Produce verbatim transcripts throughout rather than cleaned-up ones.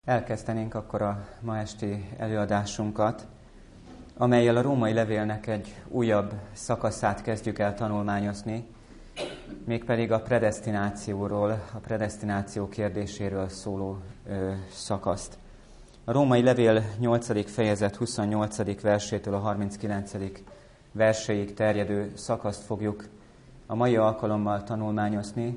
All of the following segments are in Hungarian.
Elkezdenénk akkor a ma esti előadásunkat, amellyel a római levélnek egy újabb szakaszát kezdjük el tanulmányozni, mégpedig a predesztinációról, a predesztináció kérdéséről szóló ö, szakaszt. A római levél nyolcadik fejezet huszonnyolcadik versétől a harminckilencedik verséig terjedő szakaszt fogjuk a mai alkalommal tanulmányozni,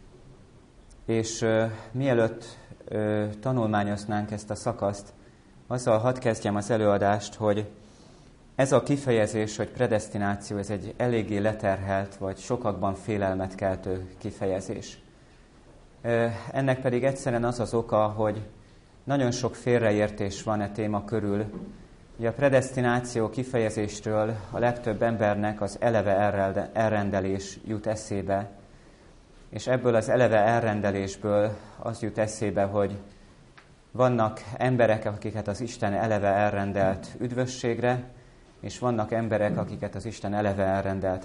és ö, mielőtt ö, tanulmányoznánk ezt a szakaszt, azzal hadd kezdjem az előadást, hogy ez a kifejezés, hogy predesztináció, ez egy eléggé leterhelt, vagy sokakban félelmet keltő kifejezés. Ö, ennek pedig egyszerűen az az oka, hogy nagyon sok félreértés van e téma körül. Ugye a predesztináció kifejezéstől a legtöbb embernek az eleve elrendelés jut eszébe, és ebből az eleve elrendelésből az jut eszébe, hogy vannak emberek, akiket az Isten eleve elrendelt üdvösségre, és vannak emberek, akiket az Isten eleve elrendelt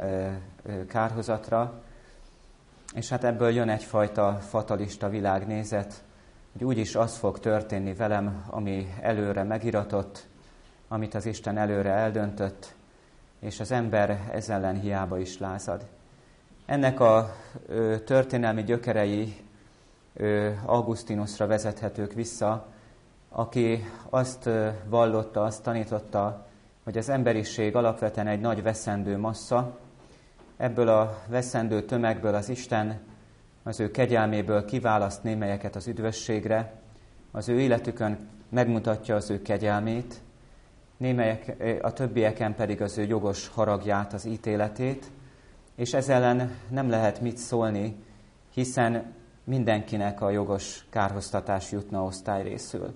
kárhozatra, és hát ebből jön egyfajta fatalista világnézet, hogy úgyis az fog történni velem, ami előre megiratott, amit az Isten előre eldöntött, és az ember ez ellen hiába is lázad. Ennek a ö, történelmi gyökerei ö, Augustinusra vezethetők vissza, aki azt ö, vallotta, azt tanította, hogy az emberiség alapvetően egy nagy veszendő massza. Ebből a veszendő tömegből az Isten az ő kegyelméből kiválaszt némelyeket az üdvösségre, az ő életükön megmutatja az ő kegyelmét, némelyek, a többieken pedig az ő jogos haragját, az ítéletét, és ez ellen nem lehet mit szólni, hiszen mindenkinek a jogos kárhoztatás jutna osztályrészül.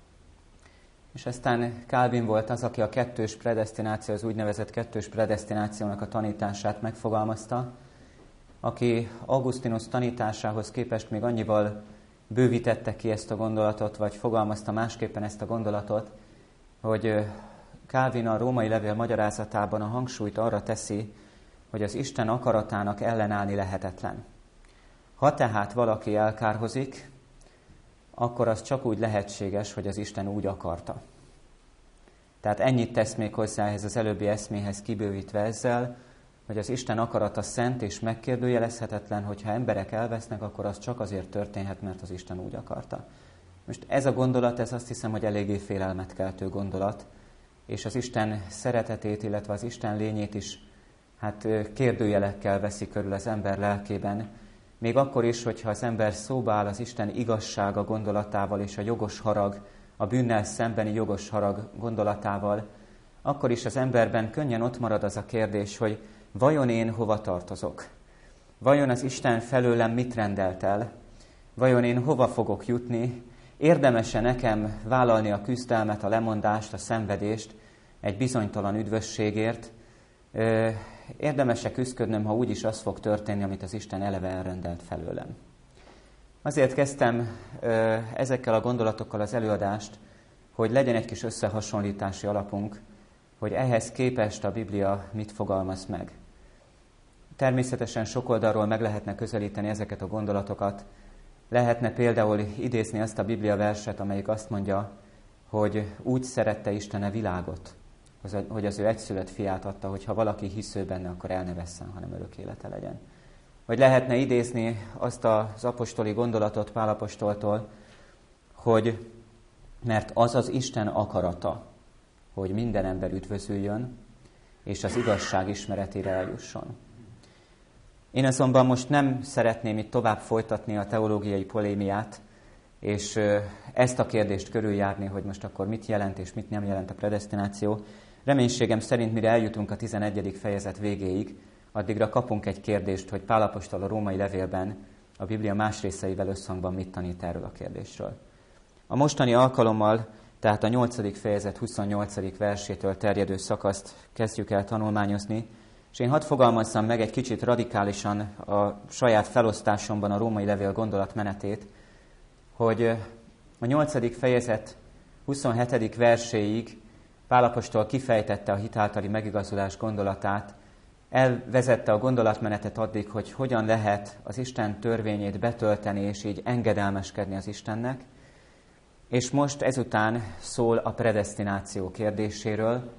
És aztán Calvin volt az, aki a kettős predesztináció, az úgynevezett kettős predesztinációnak a tanítását megfogalmazta, aki Augustinus tanításához képest még annyival bővítette ki ezt a gondolatot, vagy fogalmazta másképpen ezt a gondolatot, hogy Calvin a római levél magyarázatában a hangsúlyt arra teszi, hogy az Isten akaratának ellenállni lehetetlen. Ha tehát valaki elkárhozik, akkor az csak úgy lehetséges, hogy az Isten úgy akarta. Tehát ennyit tesz még hozzá ehhez az előbbi eszméhez kibővítve ezzel, hogy az Isten akarata szent és megkérdőjelezhetetlen, hogyha emberek elvesznek, akkor az csak azért történhet, mert az Isten úgy akarta. Most ez a gondolat, ez azt hiszem, hogy eléggé félelmet keltő gondolat, és az Isten szeretetét, illetve az Isten lényét is hát kérdőjelekkel veszi körül az ember lelkében, még akkor is, hogyha az ember szóba áll az Isten igazsága gondolatával és a jogos harag, a bűnnel szembeni jogos harag gondolatával, akkor is az emberben könnyen ott marad az a kérdés, hogy vajon én hova tartozok? Vajon az Isten felőlem mit rendelt el? Vajon én hova fogok jutni? Érdemes-e nekem vállalni a küzdelmet, a lemondást, a szenvedést egy bizonytalan üdvösségért? Érdemes-e küzdködnöm, ha úgyis az fog történni, amit az Isten eleve elrendelt felőlem? Azért kezdtem ezekkel a gondolatokkal az előadást, hogy legyen egy kis összehasonlítási alapunk, hogy ehhez képest a Biblia mit fogalmaz meg. Természetesen sok oldalról meg lehetne közelíteni ezeket a gondolatokat. Lehetne például idézni azt a Biblia verset, amelyik azt mondja, hogy úgy szerette Isten a világot, hogy az ő egyszülött fiát adta, hogy ha valaki hisző benne, akkor el ne vesszen, hanem örök élete legyen. Vagy lehetne idézni azt az apostoli gondolatot Pál apostoltól, hogy mert az az Isten akarata, hogy minden ember üdvözüljön, és az igazság ismeretére eljusson. Én azonban most nem szeretném itt tovább folytatni a teológiai polémiát, és ezt a kérdést körüljárni, hogy most akkor mit jelent és mit nem jelent a predesztináció. Reménységem szerint, mire eljutunk a tizenegyedik fejezet végéig, addigra kapunk egy kérdést, hogy Pál apostol a római levélben a Biblia más részeivel összhangban mit tanít erről a kérdésről. A mostani alkalommal, tehát a nyolcadik fejezet huszonnyolcadik versétől terjedő szakaszt kezdjük el tanulmányozni, és én hadd fogalmazzam meg egy kicsit radikálisan a saját felosztásomban a római levél gondolatmenetét, hogy a nyolcadik fejezet huszonhetedik verséig Pál apostol kifejtette a hitáltali megigazulás gondolatát, elvezette a gondolatmenetet addig, hogy hogyan lehet az Isten törvényét betölteni, és így engedelmeskedni az Istennek, És most ezután szól a predesztináció kérdéséről,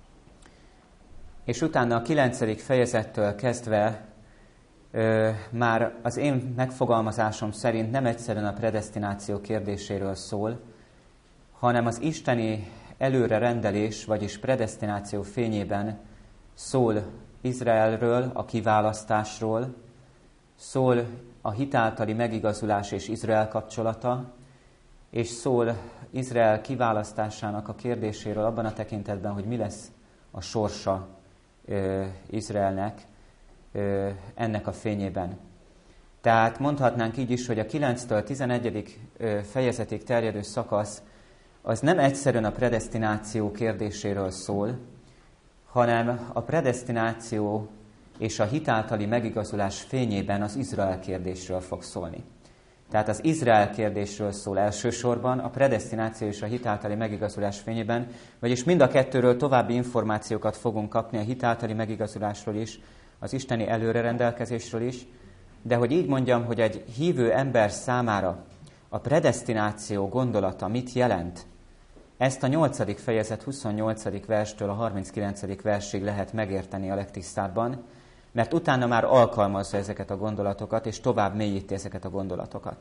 és utána a kilencedik fejezettől kezdve ö, már az én megfogalmazásom szerint nem egyszerűen a predesztináció kérdéséről szól, hanem az isteni előrerendelés, vagyis predesztináció fényében szól Izraelről, a kiválasztásról, szól a hit általi megigazulás és Izrael kapcsolata, és szól Izrael kiválasztásának a kérdéséről abban a tekintetben, hogy mi lesz a sorsa ö, Izraelnek ö, ennek a fényében. Tehát mondhatnánk így is, hogy a kilenctől tizenegyedik fejezetig terjedő szakasz az nem egyszerűen a predesztináció kérdéséről szól, hanem a predesztináció és a hit általi megigazulás fényében az Izrael kérdésről fog szólni. Tehát az Izrael kérdésről szól elsősorban, a predesztináció és a hit általi megigazulás fényében, vagyis mind a kettőről további információkat fogunk kapni, a hit általi megigazulásról is, az isteni előrerendelkezésről is, de hogy így mondjam, hogy egy hívő ember számára a predesztináció gondolata mit jelent, ezt a nyolcadik fejezet huszonnyolcadik verstől a harminckilencedik versig lehet megérteni a legtisztábban, mert utána már alkalmazza ezeket a gondolatokat, és tovább mélyíti ezeket a gondolatokat.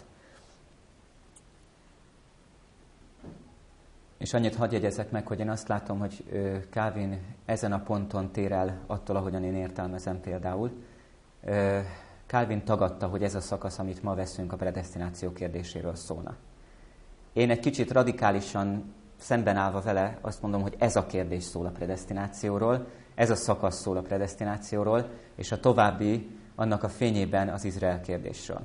És annyit hadd jegyezzek meg, hogy én azt látom, hogy Calvin ezen a ponton tér el attól, ahogyan én értelmezem például. Calvin tagadta, hogy ez a szakasz, amit ma veszünk, a predesztináció kérdéséről szólna. Én egy kicsit radikálisan szemben állva vele azt mondom, hogy ez a kérdés szól a predesztinációról, ez a szakasz szól a predesztinációról, és a további annak a fényében az Izrael kérdésről.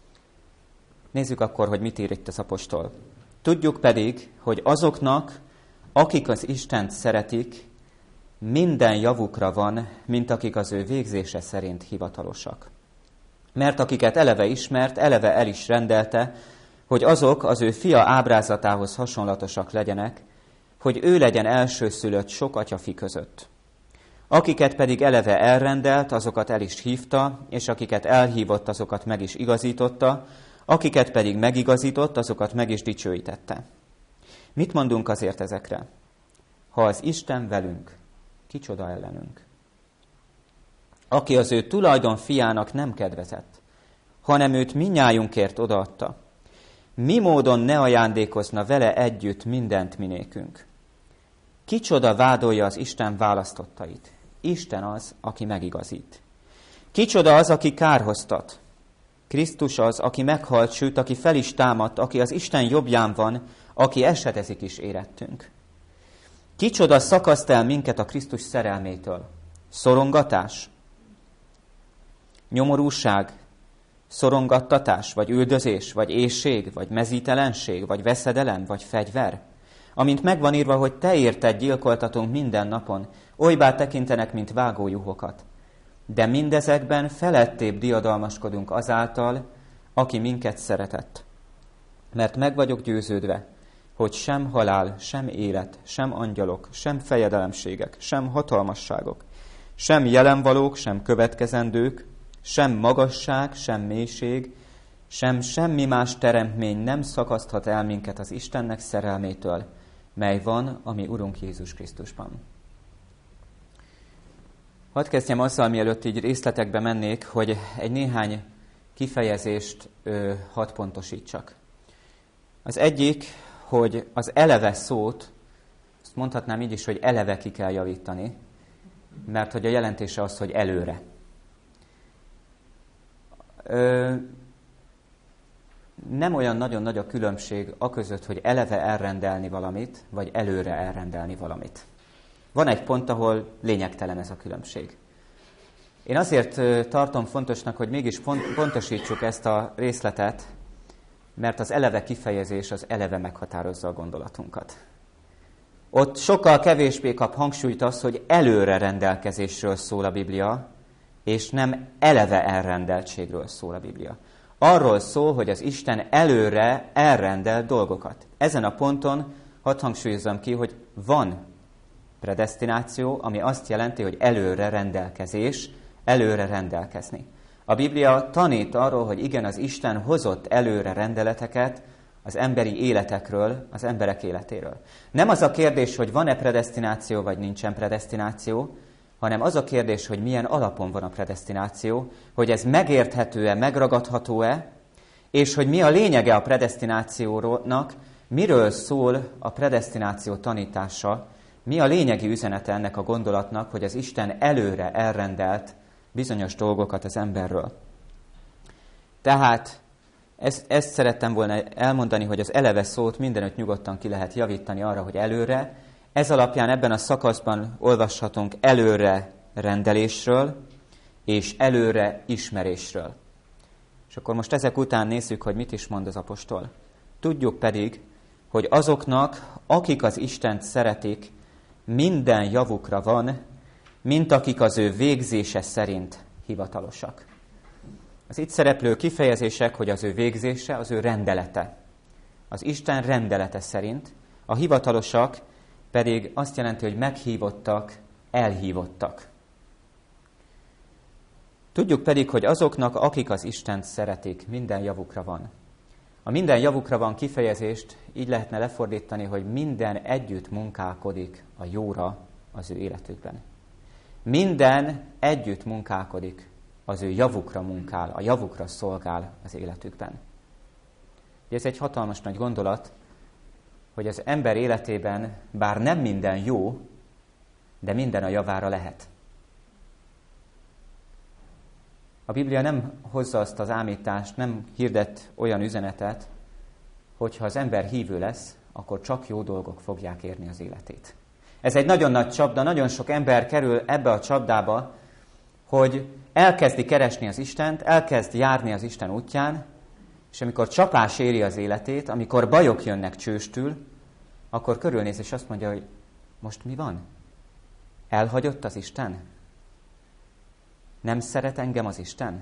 Nézzük akkor, hogy mit ír itt az apostol. Tudjuk pedig, hogy azoknak, akik az Istent szeretik, minden javukra van, mint akik az ő végzése szerint hivatalosak. Mert akiket eleve ismert, eleve el is rendelte, hogy azok az ő fia ábrázatához hasonlatosak legyenek, hogy ő legyen elsőszülött sok atyafi között. Akiket pedig eleve elrendelt, azokat el is hívta, és akiket elhívott, azokat meg is igazította, akiket pedig megigazított, azokat meg is dicsőítette. Mit mondunk azért ezekre? Ha az Isten velünk, kicsoda ellenünk? Aki az ő tulajdon fiának nem kedvezett, hanem őt mindnyájunkért odaadta, mi módon ne ajándékozna vele együtt mindent minékünk? Kicsoda vádolja az Isten választottait? Isten az, aki megigazít. Kicsoda az, aki kárhoztat? Krisztus az, aki meghalt, sőt, aki fel is támadt, aki az Isten jobbján van, aki esetezik is érettünk. Kicsoda szakaszt el minket a Krisztus szerelmétől? Szorongatás? Nyomorúság? Szorongattatás? Vagy üldözés? Vagy éhség? Vagy mezítelenség? Vagy veszedelem? Vagy fegyver? Amint megvan írva, hogy te érted gyilkoltatunk minden napon, olybá tekintenek, mint vágójuhokat. De mindezekben felettébb diadalmaskodunk azáltal, aki minket szeretett. Mert meg vagyok győződve, hogy sem halál, sem élet, sem angyalok, sem fejedelemségek, sem hatalmasságok, sem jelenvalók, sem következendők, sem magasság, sem mélység, sem semmi más teremtmény nem szakaszthat el minket az Istennek szerelmétől, mely van a mi Urunk Jézus Krisztusban. Hadd kezdjem azzal, mielőtt így részletekbe mennék, hogy egy néhány kifejezést ö, hadd pontosítsak. Az egyik, hogy az eleve szót, azt mondhatnám így is, hogy eleve ki kell javítani, mert hogy a jelentése az, hogy előre. Ö, nem olyan nagyon nagy a különbség aközött, hogy eleve elrendelni valamit, vagy előre elrendelni valamit. Van egy pont, ahol lényegtelen ez a különbség. Én azért tartom fontosnak, hogy mégis pontosítsuk ezt a részletet, mert az eleve kifejezés az eleve meghatározza a gondolatunkat. Ott sokkal kevésbé kap hangsúlyt az, hogy előre rendelkezésről szól a Biblia, és nem eleve elrendeltségről szól a Biblia. Arról szól, hogy az Isten előre elrendel dolgokat. Ezen a ponton hadd hangsúlyozom ki, hogy van predesztináció, ami azt jelenti, hogy előre rendelkezés, előre rendelkezni. A Biblia tanít arról, hogy igen, az Isten hozott előre rendeleteket az emberi életekről, az emberek életéről. Nem az a kérdés, hogy van-e predesztináció, vagy nincsen predesztináció, hanem az a kérdés, hogy milyen alapon van a predesztináció, hogy ez megérthető-e, megragadható-e, és hogy mi a lényege a predesztinációnak, miről szól a predesztináció tanítása, mi a lényegi üzenete ennek a gondolatnak, hogy az Isten előre elrendelt bizonyos dolgokat az emberről. Tehát ezt, ezt szerettem volna elmondani, hogy az eleve szót mindenütt nyugodtan ki lehet javítani arra, hogy előre. Ez alapján ebben a szakaszban olvashatunk előre rendelésről és előre ismerésről. És akkor most ezek után nézzük, hogy mit is mond az apostol. Tudjuk pedig, hogy azoknak, akik az Istent szeretik, minden javukra van, mint akik az ő végzése szerint hivatalosak. Az itt szereplő kifejezések, hogy az ő végzése, az ő rendelete. Az Isten rendelete szerint, a hivatalosak pedig azt jelenti, hogy meghívottak, elhívottak. Tudjuk pedig, hogy azoknak, akik az Istent szeretik, minden javukra van. A minden javukra van kifejezést így lehetne lefordítani, hogy minden együtt munkálkodik a jóra az ő életükben. Minden együtt munkálkodik, az ő javukra munkál, a javukra szolgál az életükben. Ez egy hatalmas nagy gondolat, hogy az ember életében bár nem minden jó, de minden a javára lehet. A Biblia nem hozza azt az ámítást, nem hirdet olyan üzenetet, hogyha az ember hívő lesz, akkor csak jó dolgok fogják érni az életét. Ez egy nagyon nagy csapda, nagyon sok ember kerül ebbe a csapdába, hogy elkezdi keresni az Istent, elkezd járni az Isten útján, és amikor csapás éri az életét, amikor bajok jönnek csőstül, akkor körülnéz és azt mondja, hogy most mi van? Elhagyott az Isten? Nem szeret engem az Isten?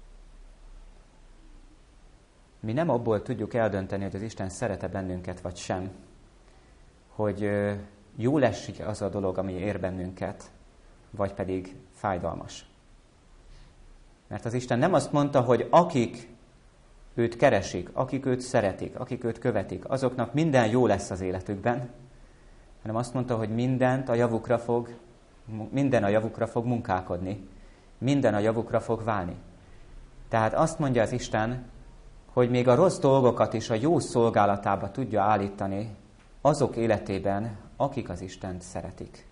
Mi nem abból tudjuk eldönteni, hogy az Isten szeret-e bennünket, vagy sem, hogy jól esik az a dolog, ami ér bennünket, vagy pedig fájdalmas. Mert az Isten nem azt mondta, hogy akik őt keresik, akik őt szeretik, akik őt követik, azoknak minden jó lesz az életükben, hanem azt mondta, hogy mindent a javukra fog, minden a javukra fog munkálkodni, minden a javukra fog válni. Tehát azt mondja az Isten, hogy még a rossz dolgokat is a jó szolgálatába tudja állítani azok életében, akik az Istent szeretik.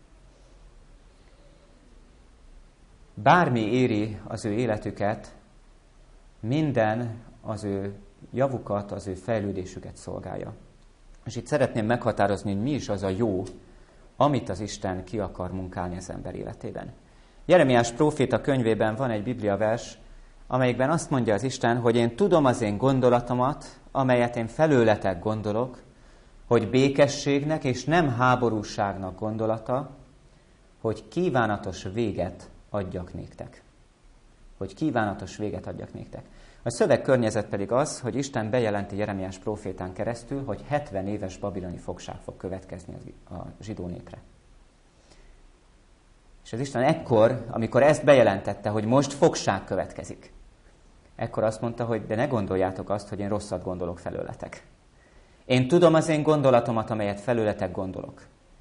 Bármi éri az ő életüket, minden az ő javukat, az ő fejlődésüket szolgálja. És itt szeretném meghatározni, hogy mi is az a jó, amit az Isten ki akar munkálni az ember életében. Jeremiás próféta könyvében van egy bibliavers, amelyikben azt mondja az Isten, hogy én tudom az én gondolatomat, amelyet én felőletek gondolok, hogy békességnek és nem háborúságnak gondolata, hogy kívánatos véget adjak néktek. Hogy kívánatos véget adjak néktek. A szövegkörnyezet pedig az, hogy Isten bejelenti Jeremiás prófétán keresztül, hogy hetven éves babiloni fogság fog következni a zsidó népre. És az Isten ekkor, amikor ezt bejelentette, hogy most fogság következik, ekkor azt mondta, hogy de ne gondoljátok azt, hogy én rosszat gondolok felőletek. Én tudom az én gondolatomat, amelyet felőletek gondolok.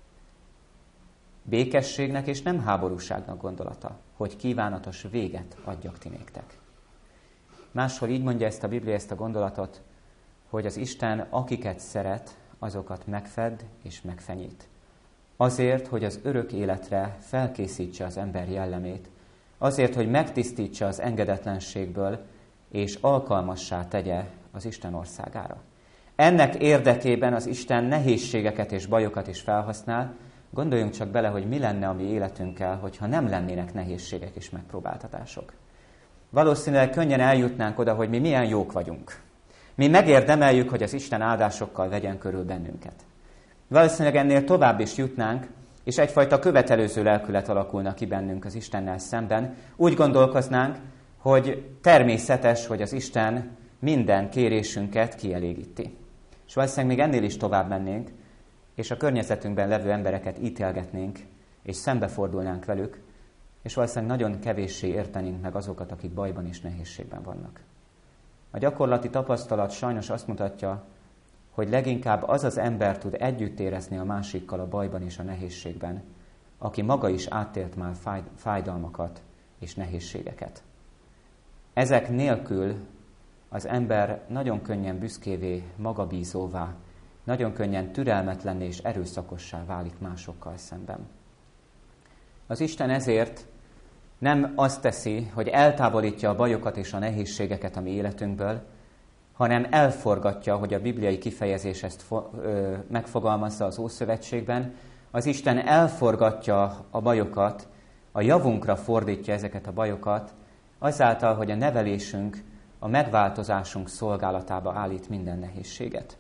Békességnek és nem háborúságnak gondolata, hogy kívánatos véget adjak ti néktek. Máshol így mondja ezt a Biblia, ezt a gondolatot, hogy az Isten, akiket szeret, azokat megfed és megfenyít. Azért, hogy az örök életre felkészítse az ember jellemét, azért, hogy megtisztítsa az engedetlenségből, és alkalmassá tegye az Isten országára. Ennek érdekében az Isten nehézségeket és bajokat is felhasznál. Gondoljunk csak bele, hogy mi lenne a mi életünkkel, hogyha nem lennének nehézségek és megpróbáltatások. Valószínűleg könnyen eljutnánk oda, hogy mi milyen jók vagyunk. Mi megérdemeljük, hogy az Isten áldásokkal vegyen körül bennünket. Valószínűleg ennél tovább is jutnánk, és egyfajta követelőző lelkület alakulna ki bennünk az Istennel szemben. Úgy gondolkoznánk, hogy természetes, hogy az Isten minden kérésünket kielégíti. És valószínűleg még ennél is tovább mennénk, és a környezetünkben levő embereket ítélgetnénk, és szembefordulnánk velük, és valószínűleg nagyon kevéssé értenénk meg azokat, akik bajban és nehézségben vannak. A gyakorlati tapasztalat sajnos azt mutatja, hogy leginkább az az ember tud együtt érezni a másikkal a bajban és a nehézségben, aki maga is átélt már fájdalmakat és nehézségeket. Ezek nélkül az ember nagyon könnyen büszkévé, magabízóvá, nagyon könnyen türelmetlenné és erőszakossá válik másokkal szemben. Az Isten ezért nem azt teszi, hogy eltávolítja a bajokat és a nehézségeket a mi életünkből, hanem elforgatja, hogy a bibliai kifejezés ezt fo- ö, megfogalmazza az Ószövetségben. Az Isten elforgatja a bajokat, a javunkra fordítja ezeket a bajokat, azáltal, hogy a nevelésünk, a megváltozásunk szolgálatába állít minden nehézséget.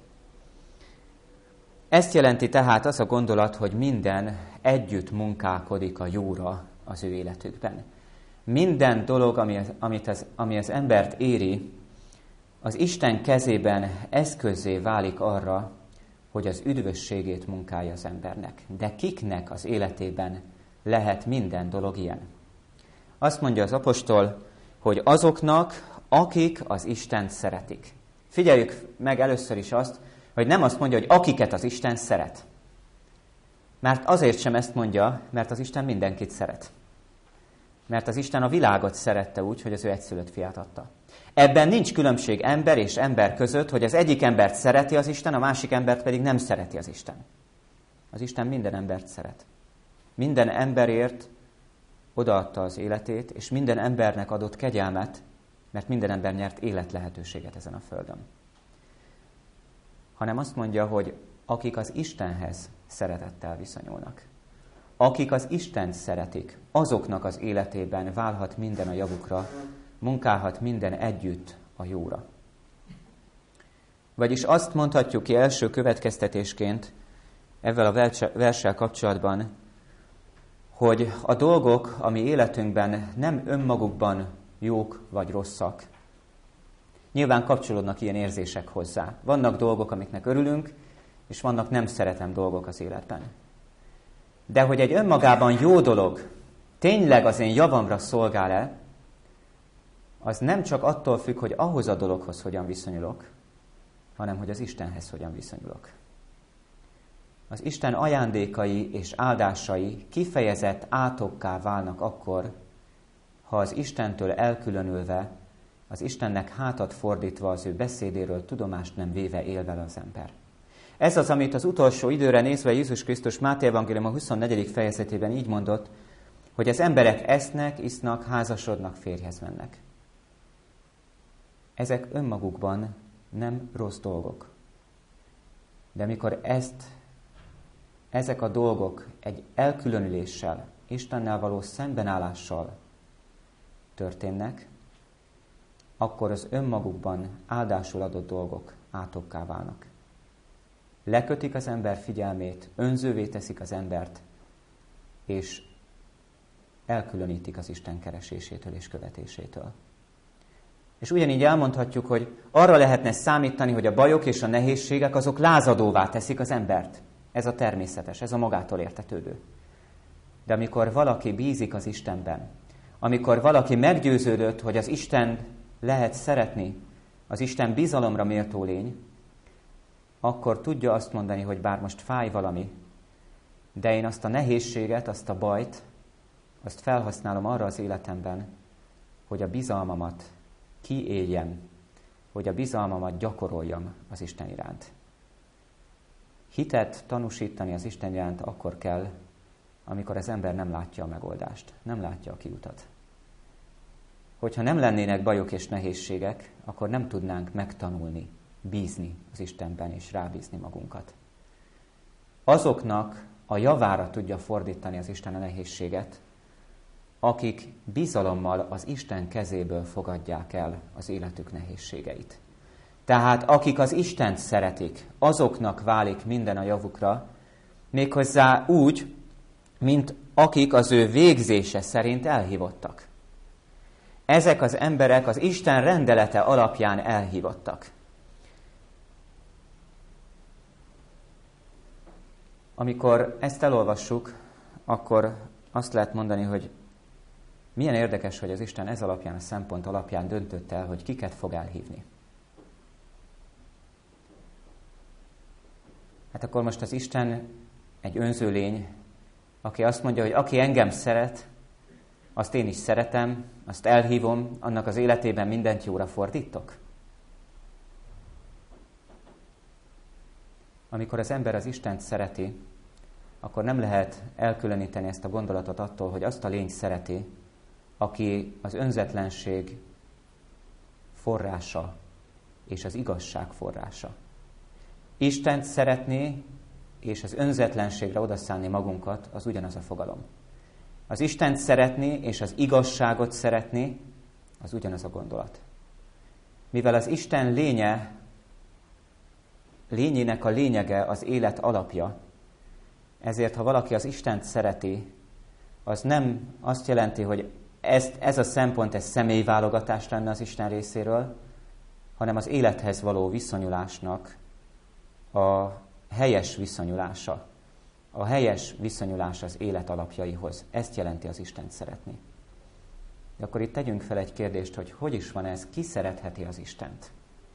Ezt jelenti tehát az a gondolat, hogy minden együtt munkálkodik a jóra az ő életükben. Minden dolog, ami az, amit az, ami az embert éri, az Isten kezében eszközzé válik arra, hogy az üdvösségét munkálja az embernek. De kiknek az életében lehet minden dolog ilyen? Azt mondja az apostol, hogy azoknak, akik az Istent szeretik. Figyeljük meg először is azt, hogy nem azt mondja, hogy akiket az Isten szeret. Mert azért sem ezt mondja, mert az Isten mindenkit szeret. Mert az Isten a világot szerette úgy, hogy az ő egyszülött fiát adta. Ebben nincs különbség ember és ember között, hogy az egyik embert szereti az Isten, a másik embert pedig nem szereti az Isten. Az Isten minden embert szeret. Minden emberért odaadta az életét, és minden embernek adott kegyelmet, mert minden ember nyert élet lehetőséget ezen a földön. Hanem azt mondja, hogy akik az Istenhez szeretettel viszonyulnak, akik az Istent szeretik, azoknak az életében válhat minden a javukra, munkálhat minden együtt a jóra. Vagyis azt mondhatjuk ki első következtetésként ezzel a verssel kapcsolatban, hogy a dolgok, ami életünkben nem önmagukban jók vagy rosszak, nyilván kapcsolódnak ilyen érzések hozzá. Vannak dolgok, amiknek örülünk, és vannak nem szeretem dolgok az életben. De hogy egy önmagában jó dolog tényleg az én javamra szolgál-e, az nem csak attól függ, hogy ahhoz a dologhoz hogyan viszonyulok, hanem hogy az Istenhez hogyan viszonyulok. Az Isten ajándékai és áldásai kifejezett átokká válnak akkor, ha az Istentől elkülönülve, az Istennek hátat fordítva az ő beszédéről tudomást nem véve él vele az ember. Ez az, amit az utolsó időre nézve Jézus Krisztus Máté evangélium a huszonnegyedik fejezetében így mondott, hogy az emberek esznek, isznak, házasodnak, férjhez mennek. Ezek önmagukban nem rossz dolgok. De amikor ezt, ezek a dolgok egy elkülönüléssel, Istennel való szembenállással történnek, akkor az önmagukban áldásul adott dolgok átokká válnak. Lekötik az ember figyelmét, önzővé teszik az embert, és elkülönítik az Isten keresésétől és követésétől. És ugyanígy elmondhatjuk, hogy arra lehetne számítani, hogy a bajok és a nehézségek azok lázadóvá teszik az embert. Ez a természetes, ez a magától értetődő. De amikor valaki bízik az Istenben, amikor valaki meggyőződött, hogy az Isten lehet szeretni, az Isten bizalomra méltó lény, akkor tudja azt mondani, hogy bár most fáj valami, de én azt a nehézséget, azt a bajt, azt felhasználom arra az életemben, hogy a bizalmamat kiéljem, hogy a bizalmamat gyakoroljam az Isten iránt. Hitet tanúsítani az Isten iránt akkor kell, amikor az ember nem látja a megoldást, nem látja a kiutat. Hogyha nem lennének bajok és nehézségek, akkor nem tudnánk megtanulni, bízni az Istenben és rábízni magunkat. Azoknak a javára tudja fordítani az Isten a nehézséget, akik bizalommal az Isten kezéből fogadják el az életük nehézségeit. Tehát akik az Istent szeretik, azoknak válik minden a javukra, méghozzá úgy, mint akik az ő végzése szerint elhívottak. Ezek az emberek az Isten rendelete alapján elhívottak. Amikor ezt elolvassuk, akkor azt lehet mondani, hogy milyen érdekes, hogy az Isten ez alapján, a szempont alapján döntött el, hogy kiket fog elhívni. Hát akkor most az Isten egy önző lény, aki azt mondja, hogy aki engem szeret, azt én is szeretem, azt elhívom, annak az életében mindent jóra fordítok? Amikor az ember az Istent szereti, akkor nem lehet elkülöníteni ezt a gondolatot attól, hogy azt a lényt szereti, aki az önzetlenség forrása és az igazság forrása. Istent szeretni és az önzetlenségre odaszállni magunkat, az ugyanaz a fogalom. Az Istent szeretni és az igazságot szeretni, az ugyanaz a gondolat. Mivel az Isten lénye, lényének a lényege az élet alapja, ezért, ha valaki az Istent szereti, az nem azt jelenti, hogy ez, ez a szempont, ez személyválogatás lenne az Isten részéről, hanem az élethez való viszonyulásnak a helyes viszonyulása. A helyes viszonyulás az élet alapjaihoz. Ezt jelenti az Istent szeretni. De akkor itt tegyünk fel egy kérdést, hogy hogy is van ez, ki szeretheti az Istent?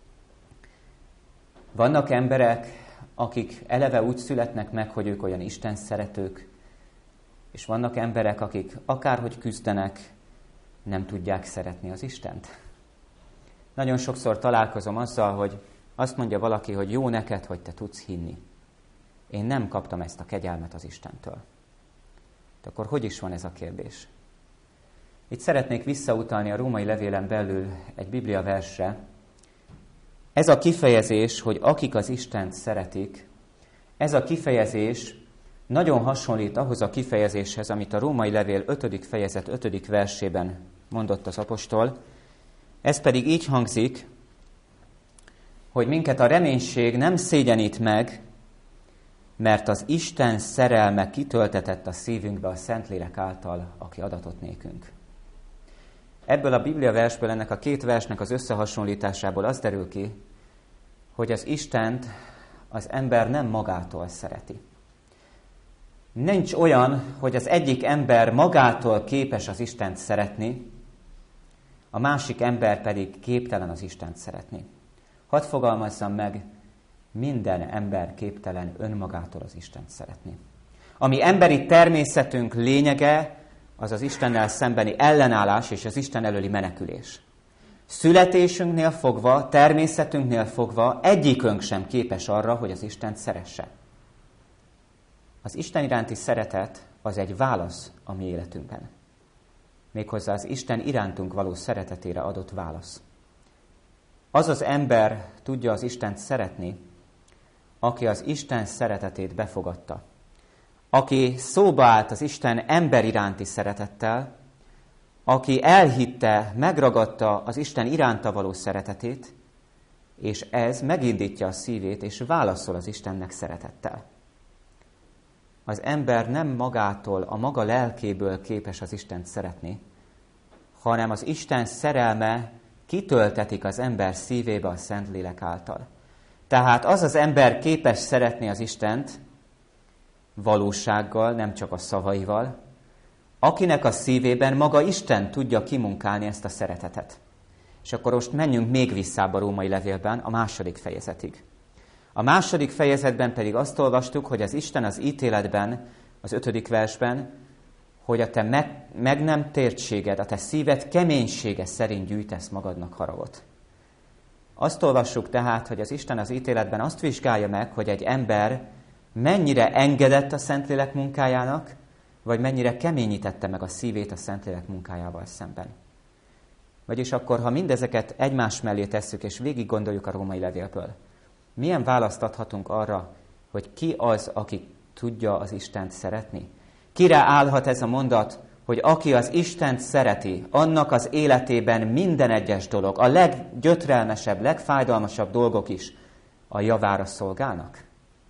Vannak emberek, akik eleve úgy születnek meg, hogy ők olyan Isten szeretők, és vannak emberek, akik akárhogy küzdenek, nem tudják szeretni az Istent. Nagyon sokszor találkozom azzal, hogy azt mondja valaki, hogy jó neked, hogy te tudsz hinni. Én nem kaptam ezt a kegyelmet az Istentől. De akkor hogy is van ez a kérdés? Itt szeretnék visszautalni a római levélen belül egy Biblia versre. Ez a kifejezés, hogy akik az Istent szeretik, ez a kifejezés nagyon hasonlít ahhoz a kifejezéshez, amit a római levél ötödik fejezet ötödik versében mondott az apostol. Ez pedig így hangzik, hogy minket a reménység nem szégyenít meg, mert az Isten szerelme kitöltetett a szívünkbe a Szentlélek által, aki adatott nékünk. Ebből a Biblia versből, ennek a két versnek az összehasonlításából az derül ki, hogy az Istent az ember nem magától szereti. Nincs olyan, hogy az egyik ember magától képes az Istent szeretni, a másik ember pedig képtelen az Istent szeretni. Hadd fogalmazzam meg, minden ember képtelen önmagától az Istent szeretni. Ami emberi természetünk lényege, az az Istennel szembeni ellenállás és az Isten előli menekülés. Születésünknél fogva, természetünknél fogva egyikünk sem képes arra, hogy az Istent szeresse. Az Isten iránti szeretet az egy válasz a mi életünkben. Méghozzá az Isten irántunk való szeretetére adott válasz. Az az ember tudja az Istent szeretni, aki az Isten szeretetét befogadta. Aki szóba állt az Isten ember iránti szeretettel, aki elhitte, megragadta az Isten iránta való szeretetét, és ez megindítja a szívét, és válaszol az Istennek szeretettel. Az ember nem magától, a maga lelkéből képes az Istent szeretni, hanem az Isten szerelme kitöltetik az ember szívébe a Szentlélek által. Tehát az az ember képes szeretni az Istent valósággal, nem csak a szavaival, akinek a szívében maga Isten tudja kimunkálni ezt a szeretetet. És akkor most menjünk még visszább a római levélben a második fejezetig. A második fejezetben pedig azt olvastuk, hogy az Isten az ítéletben, az ötödik versben, hogy a te meg, meg nem tértséged, a te szíved keménysége szerint gyűjtesz magadnak haragot. Azt olvassuk tehát, hogy az Isten az ítéletben azt vizsgálja meg, hogy egy ember mennyire engedett a Szentlélek munkájának, vagy mennyire keményítette meg a szívét a Szentlélek munkájával szemben. Vagyis akkor, ha mindezeket egymás mellé tesszük, és végig gondoljuk a római levélből, milyen választ adhatunk arra, hogy ki az, aki tudja az Istent szeretni? Kire állhat ez a mondat, hogy aki az Istent szereti, annak az életében minden egyes dolog, a leggyötrelmesebb, legfájdalmasabb dolgok is a javára szolgálnak?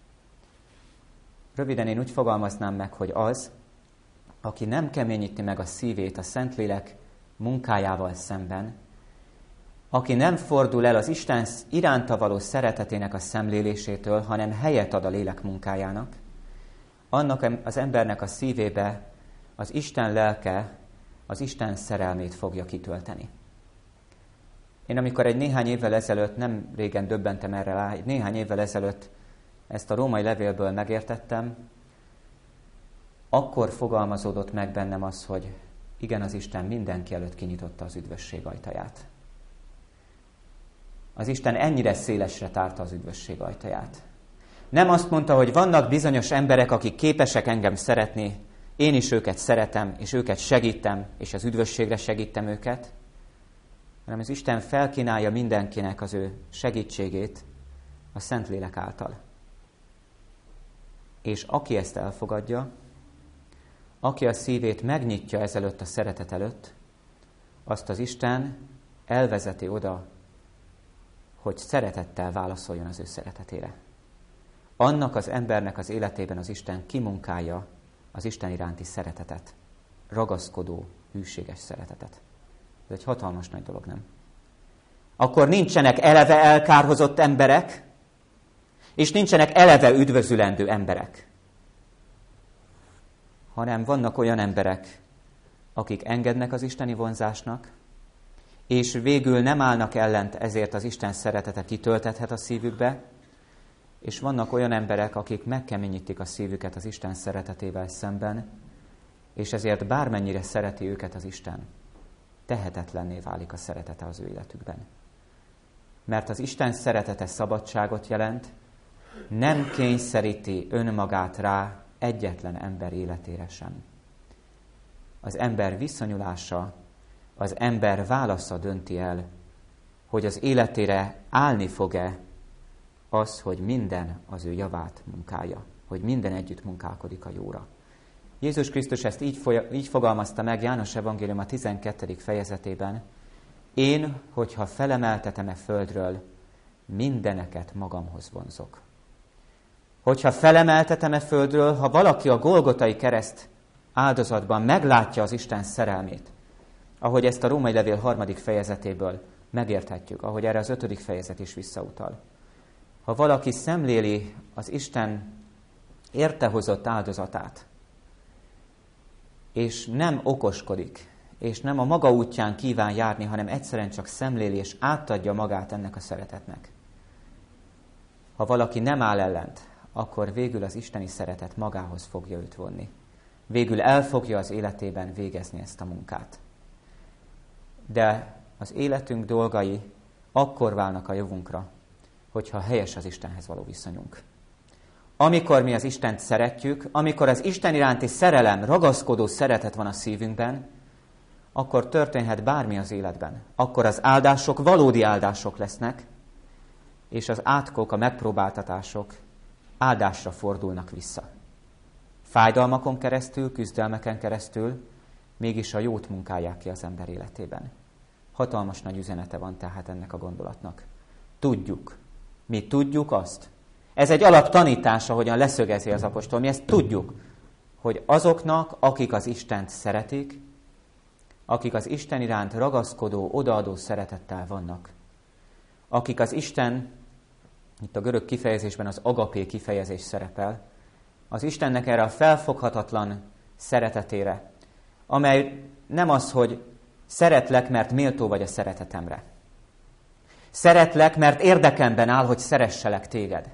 Röviden én úgy fogalmaznám meg, hogy az, aki nem keményíti meg a szívét a Szentlélek munkájával szemben, aki nem fordul el az Isten iránta való szeretetének a szemlélésétől, hanem helyet ad a lélek munkájának, annak az embernek a szívébe az Isten lelke, az Isten szerelmét fogja kitölteni. Én amikor egy néhány évvel ezelőtt, nem régen döbbentem erre rá, egy néhány évvel ezelőtt ezt a római levélből megértettem, akkor fogalmazódott meg bennem az, hogy igen, az Isten mindenki előtt kinyitotta az üdvösség ajtaját. Az Isten ennyire szélesre tárta az üdvösség ajtaját. Nem azt mondta, hogy vannak bizonyos emberek, akik képesek engem szeretni, én is őket szeretem, és őket segítem, és az üdvösségre segítem őket, hanem az Isten felkínálja mindenkinek az ő segítségét a Szentlélek által. És aki ezt elfogadja, aki a szívét megnyitja ezelőtt a szeretet előtt, azt az Isten elvezeti oda, hogy szeretettel válaszoljon az ő szeretetére. Annak az embernek az életében az Isten kimunkálja az Isten iránti szeretetet, ragaszkodó, hűséges szeretetet. Ez egy hatalmas nagy dolog, nem? Akkor nincsenek eleve elkárhozott emberek, és nincsenek eleve üdvözülendő emberek, hanem vannak olyan emberek, akik engednek az isteni vonzásnak, és végül nem állnak ellent, ezért az Isten szeretete kitöltethet a szívükbe, és vannak olyan emberek, akik megkeményítik a szívüket az Isten szeretetével szemben, és ezért bármennyire szereti őket az Isten, tehetetlenné válik a szeretete az ő életükben. Mert az Isten szeretete szabadságot jelent, nem kényszeríti önmagát rá egyetlen ember életére sem. Az ember viszonyulása, az ember válasza dönti el, hogy az életére állni fog-e az, hogy minden az ő javát munkálja, hogy minden együtt munkálkodik a jóra. Jézus Krisztus ezt így, foly- így fogalmazta meg János evangélium a tizenkettedik fejezetében: én, hogyha felemeltetem-e földről, mindeneket magamhoz vonzok. Hogyha felemeltetem-e földről, ha valaki a Golgotai kereszt áldozatban meglátja az Isten szerelmét, ahogy ezt a római levél harmadik fejezetéből megérthetjük, ahogy erre az ötödik fejezet is visszautal. Ha valaki szemléli az Isten értehozott áldozatát, és nem okoskodik, és nem a maga útján kíván járni, hanem egyszerűen csak szemléli, és átadja magát ennek a szeretetnek. Ha valaki nem áll ellent, akkor végül az isteni szeretet magához fogja őt vonni. Végül el fogja az életében végezni ezt a munkát. De az életünk dolgai akkor válnak a javunkra, hogyha helyes az Istenhez való viszonyunk. Amikor mi az Istent szeretjük, amikor az Isten iránti szerelem, ragaszkodó szeretet van a szívünkben, akkor történhet bármi az életben. Akkor az áldások valódi áldások lesznek, és az átkok, a megpróbáltatások áldásra fordulnak vissza. Fájdalmakon keresztül, küzdelmeken keresztül mégis a jót munkálják ki az ember életében. Hatalmas nagy üzenete van tehát ennek a gondolatnak. Tudjuk. Mi tudjuk azt. Ez egy alaptanítás, ahogyan leszögezi az apostol. Mi ezt tudjuk, hogy azoknak, akik az Istent szeretik, akik az Isten iránt ragaszkodó, odaadó szeretettel vannak, akik az Isten, itt a görög kifejezésben az agapé kifejezés szerepel, az Istennek erre a felfoghatatlan szeretetére, amely nem az, hogy szeretlek, mert méltó vagy a szeretetemre. Szeretlek, mert érdekemben áll, hogy szeresselek téged.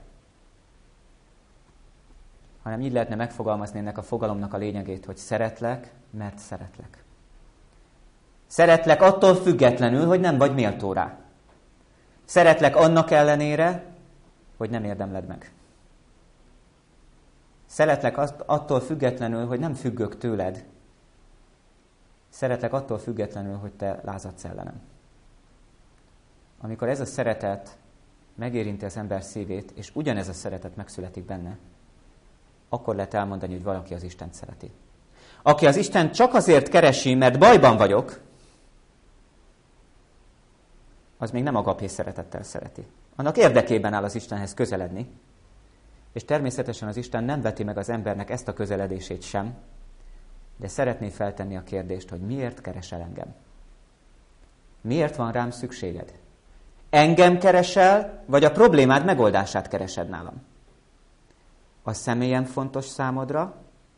Hanem így lehetne megfogalmazni ennek a fogalomnak a lényegét, hogy szeretlek, mert szeretlek. Szeretlek attól függetlenül, hogy nem vagy méltó rá. Szeretlek annak ellenére, hogy nem érdemled meg. Szeretlek attól függetlenül, hogy nem függök tőled. Szeretlek attól függetlenül, hogy te lázadsz ellenem. Amikor ez a szeretet megérinti az ember szívét, és ugyanez a szeretet megszületik benne, akkor lehet elmondani, hogy valaki az Istent szereti. Aki az Istent csak azért keresi, mert bajban vagyok, az még nem agapé szeretettel szereti. Annak érdekében áll az Istenhez közeledni, és természetesen az Isten nem veti meg az embernek ezt a közeledését sem, de szeretné feltenni a kérdést, hogy miért keresel engem? Miért van rám szükséged? Engem keresel, vagy a problémád megoldását keresed nálam? A személyem fontos számodra,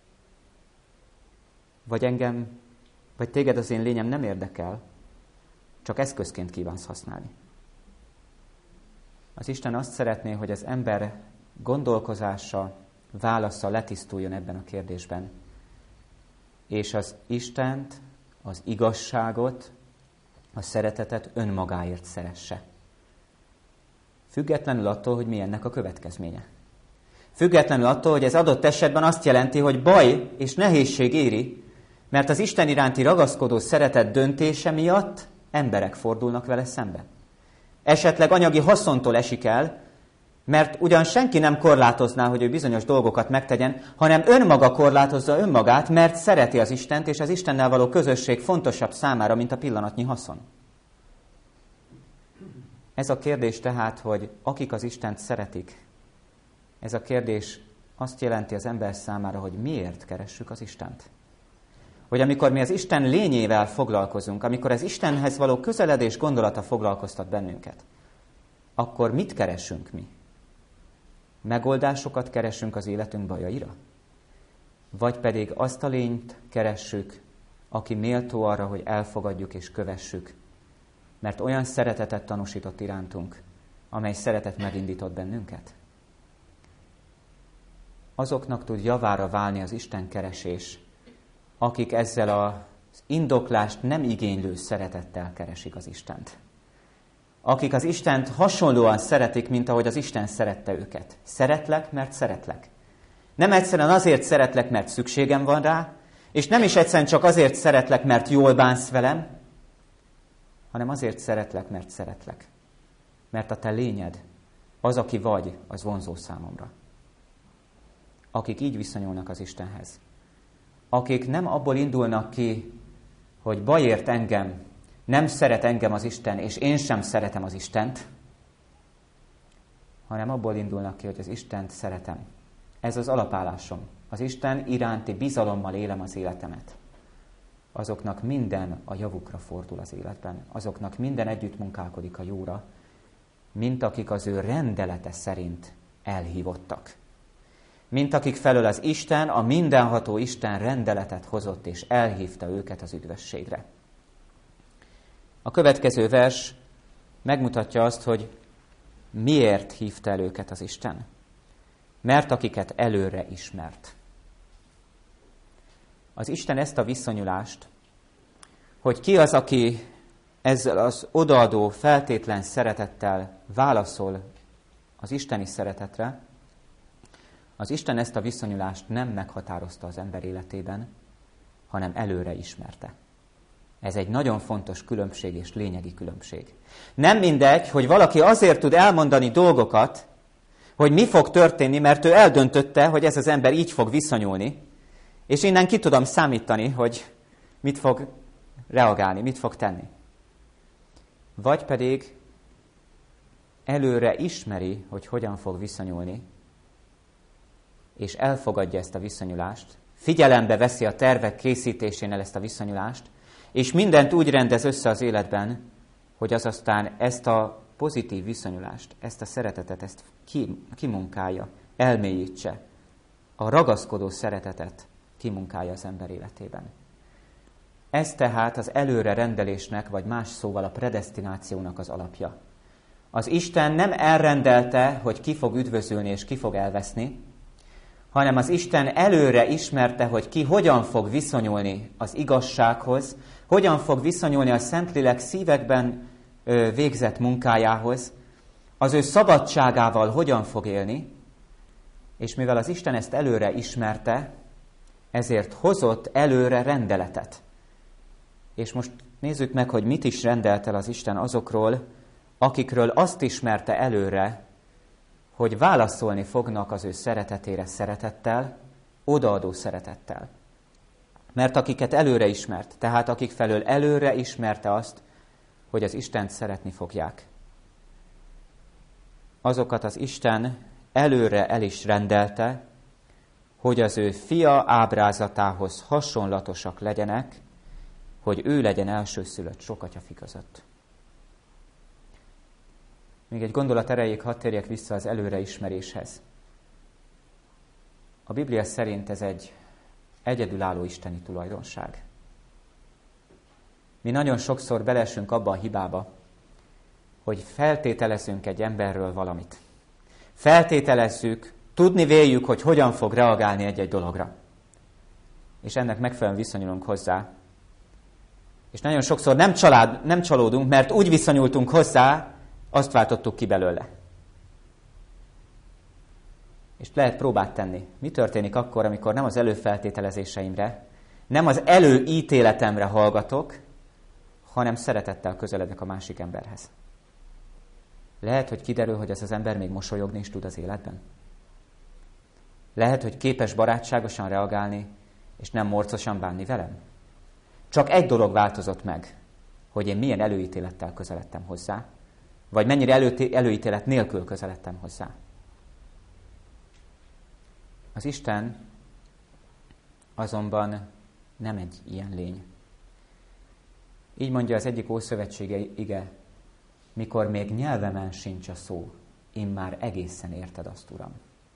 vagy engem, vagy téged az én lényem nem érdekel, csak eszközként kívánsz használni. Az Isten azt szeretné, hogy az ember gondolkozása, válasza letisztuljon ebben a kérdésben. És az Istent, az igazságot, a szeretetet önmagáért szeresse. Függetlenül attól, hogy mi ennek a következménye. Függetlenül attól, hogy ez adott esetben azt jelenti, hogy baj és nehézség éri, mert az Isten iránti ragaszkodó szeretet döntése miatt emberek fordulnak vele szembe. Esetleg anyagi haszontól esik el, mert ugyan senki nem korlátozná, hogy ő bizonyos dolgokat megtegyen, hanem önmaga korlátozza önmagát, mert szereti az Istent, és az Istennel való közösség fontosabb számára, mint a pillanatnyi haszon. Ez a kérdés tehát, hogy akik az Istent szeretik, ez a kérdés azt jelenti az ember számára, hogy miért keressük az Istent. Hogy amikor mi az Isten lényével foglalkozunk, amikor az Istenhez való közeledés gondolata foglalkoztat bennünket, akkor mit keresünk mi? Megoldásokat keresünk az életünk bajaira? Vagy pedig azt a lényt keressük, aki méltó arra, hogy elfogadjuk és kövessük, mert olyan szeretetet tanúsított irántunk, amely szeretet megindított bennünket? Azoknak tud javára válni az Isten keresés, akik ezzel az indoklást nem igénylő szeretettel keresik az Istent. Akik az Istent hasonlóan szeretik, mint ahogy az Isten szerette őket. Szeretlek, mert szeretlek. Nem egyszerűen azért szeretlek, mert szükségem van rá, és nem is egyszerűen csak azért szeretlek, mert jól bánsz velem, hanem azért szeretlek, mert szeretlek. Mert a te lényed, az, aki vagy, az vonzó számomra. Akik így viszonyulnak az Istenhez. Akik nem abból indulnak ki, hogy bajért engem, nem szeret engem az Isten, és én sem szeretem az Istent, hanem abból indulnak ki, hogy az Istent szeretem. Ez az alapállásom. Az Isten iránti bizalommal élem az életemet. Azoknak minden a javukra fordul az életben. Azoknak minden együtt munkálkodik a jóra, mint akik az ő rendelete szerint elhívottak. Mint akik felől az Isten, a mindenható Isten rendeletet hozott, és elhívta őket az üdvösségre. A következő vers megmutatja azt, hogy miért hívta el őket az Isten. Mert akiket előre ismert. Az Isten ezt a viszonyulást, hogy ki az, aki ezzel az odaadó, feltétlen szeretettel válaszol az isteni szeretetre, az Isten ezt a viszonyulást nem meghatározta az ember életében, hanem előre ismerte. Ez egy nagyon fontos különbség és lényegi különbség. Nem mindegy, hogy valaki azért tud elmondani dolgokat, hogy mi fog történni, mert ő eldöntötte, hogy ez az ember így fog viszonyulni, és innen ki tudom számítani, hogy mit fog reagálni, mit fog tenni. Vagy pedig előre ismeri, hogy hogyan fog viszonyulni, és elfogadja ezt a viszonyulást, figyelembe veszi a tervek készítésénél ezt a viszonyulást, és mindent úgy rendez össze az életben, hogy az aztán ezt a pozitív viszonyulást, ezt a szeretetet, ezt kimunkálja, elmélyítse. A ragaszkodó szeretetet kimunkálja az ember életében. Ez tehát az előre rendelésnek, vagy más szóval a predesztinációnak az alapja. Az Isten nem elrendelte, hogy ki fog üdvözülni és ki fog elveszni, hanem az Isten előre ismerte, hogy ki hogyan fog viszonyulni az igazsághoz, hogyan fog viszonyulni a Szentlélek szívekben végzett munkájához, az ő szabadságával hogyan fog élni, és mivel az Isten ezt előre ismerte, ezért hozott előre rendeletet. És most nézzük meg, hogy mit is rendelt el az Isten azokról, akikről azt ismerte előre, hogy válaszolni fognak az ő szeretetére szeretettel, odaadó szeretettel. Mert akiket előre ismert, tehát akik felől előre ismerte azt, hogy az Istent szeretni fogják. Azokat az Isten előre el is rendelte, hogy az ő fia ábrázatához hasonlatosak legyenek, hogy ő legyen elsőszülött sok atyafi között. Még egy gondolat erejéig hadd térjek vissza az előreismeréshez. A Biblia szerint ez egy egyedülálló isteni tulajdonság. Mi nagyon sokszor belesünk abba a hibába, hogy feltételezünk egy emberről valamit. feltételezzük, tudni véljük, hogy hogyan fog reagálni egy-egy dologra. És ennek megfelelően viszonyulunk hozzá. És nagyon sokszor nem, család, nem csalódunk, mert úgy viszonyultunk hozzá, azt váltottuk ki belőle. És lehet próbát tenni. Mi történik akkor, amikor nem az előfeltételezéseimre, nem az előítéletemre hallgatok, hanem szeretettel közeledek a másik emberhez. Lehet, hogy kiderül, hogy ez az ember még mosolyogni is tud az életben. Lehet, hogy képes barátságosan reagálni, és nem morcosan bánni velem. Csak egy dolog változott meg, hogy én milyen előítélettel közeledtem hozzá, vagy mennyire elő, előítélet nélkül közeledtem hozzá. Az Isten azonban nem egy ilyen lény. Így mondja az egyik ószövetségi ige, mikor még nyelvemen sincs a szó, én már egészen érted azt, Uram.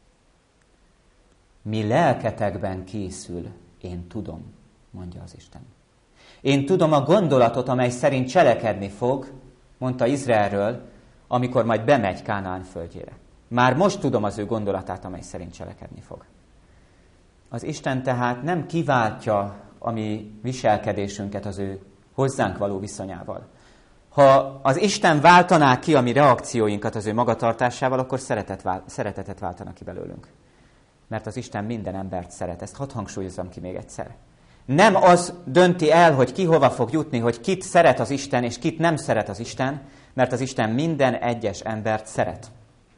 Mi lelketekben készül, én tudom, mondja az Isten. Én tudom a gondolatot, amely szerint cselekedni fog, mondta Izraelről, amikor majd bemegy Kánaán földjére. Már most tudom az ő gondolatát, amely szerint cselekedni fog. Az Isten tehát nem kiváltja a mi viselkedésünket az ő hozzánk való viszonyával. Ha az Isten váltaná ki a mi reakcióinkat az ő magatartásával, akkor szeretet, szeretetet váltana ki belőlünk. Mert az Isten minden embert szeret. Ezt hadd hangsúlyozzam ki még egyszer. Nem az dönti el, hogy ki hova fog jutni, hogy kit szeret az Isten, és kit nem szeret az Isten, mert az Isten minden egyes embert szeret.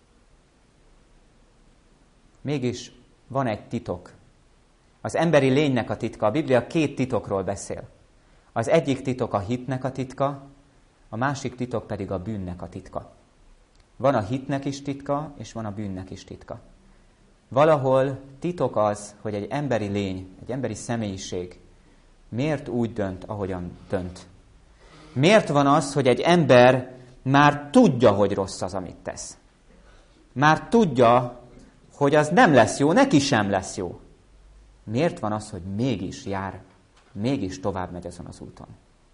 Mégis van egy titok. Az emberi lénynek a titka. A Biblia két titokról beszél. Az egyik titok a hitnek a titka, a másik titok pedig a bűnnek a titka. Van a hitnek is titka, és van a bűnnek is titka. Valahol titok az, hogy egy emberi lény, egy emberi személyiség miért úgy dönt, ahogyan dönt. Miért van az, hogy egy ember már tudja, hogy rossz az, amit tesz. Már tudja, hogy az nem lesz jó, neki sem lesz jó. Miért van az, hogy mégis jár, mégis tovább megy azon az úton?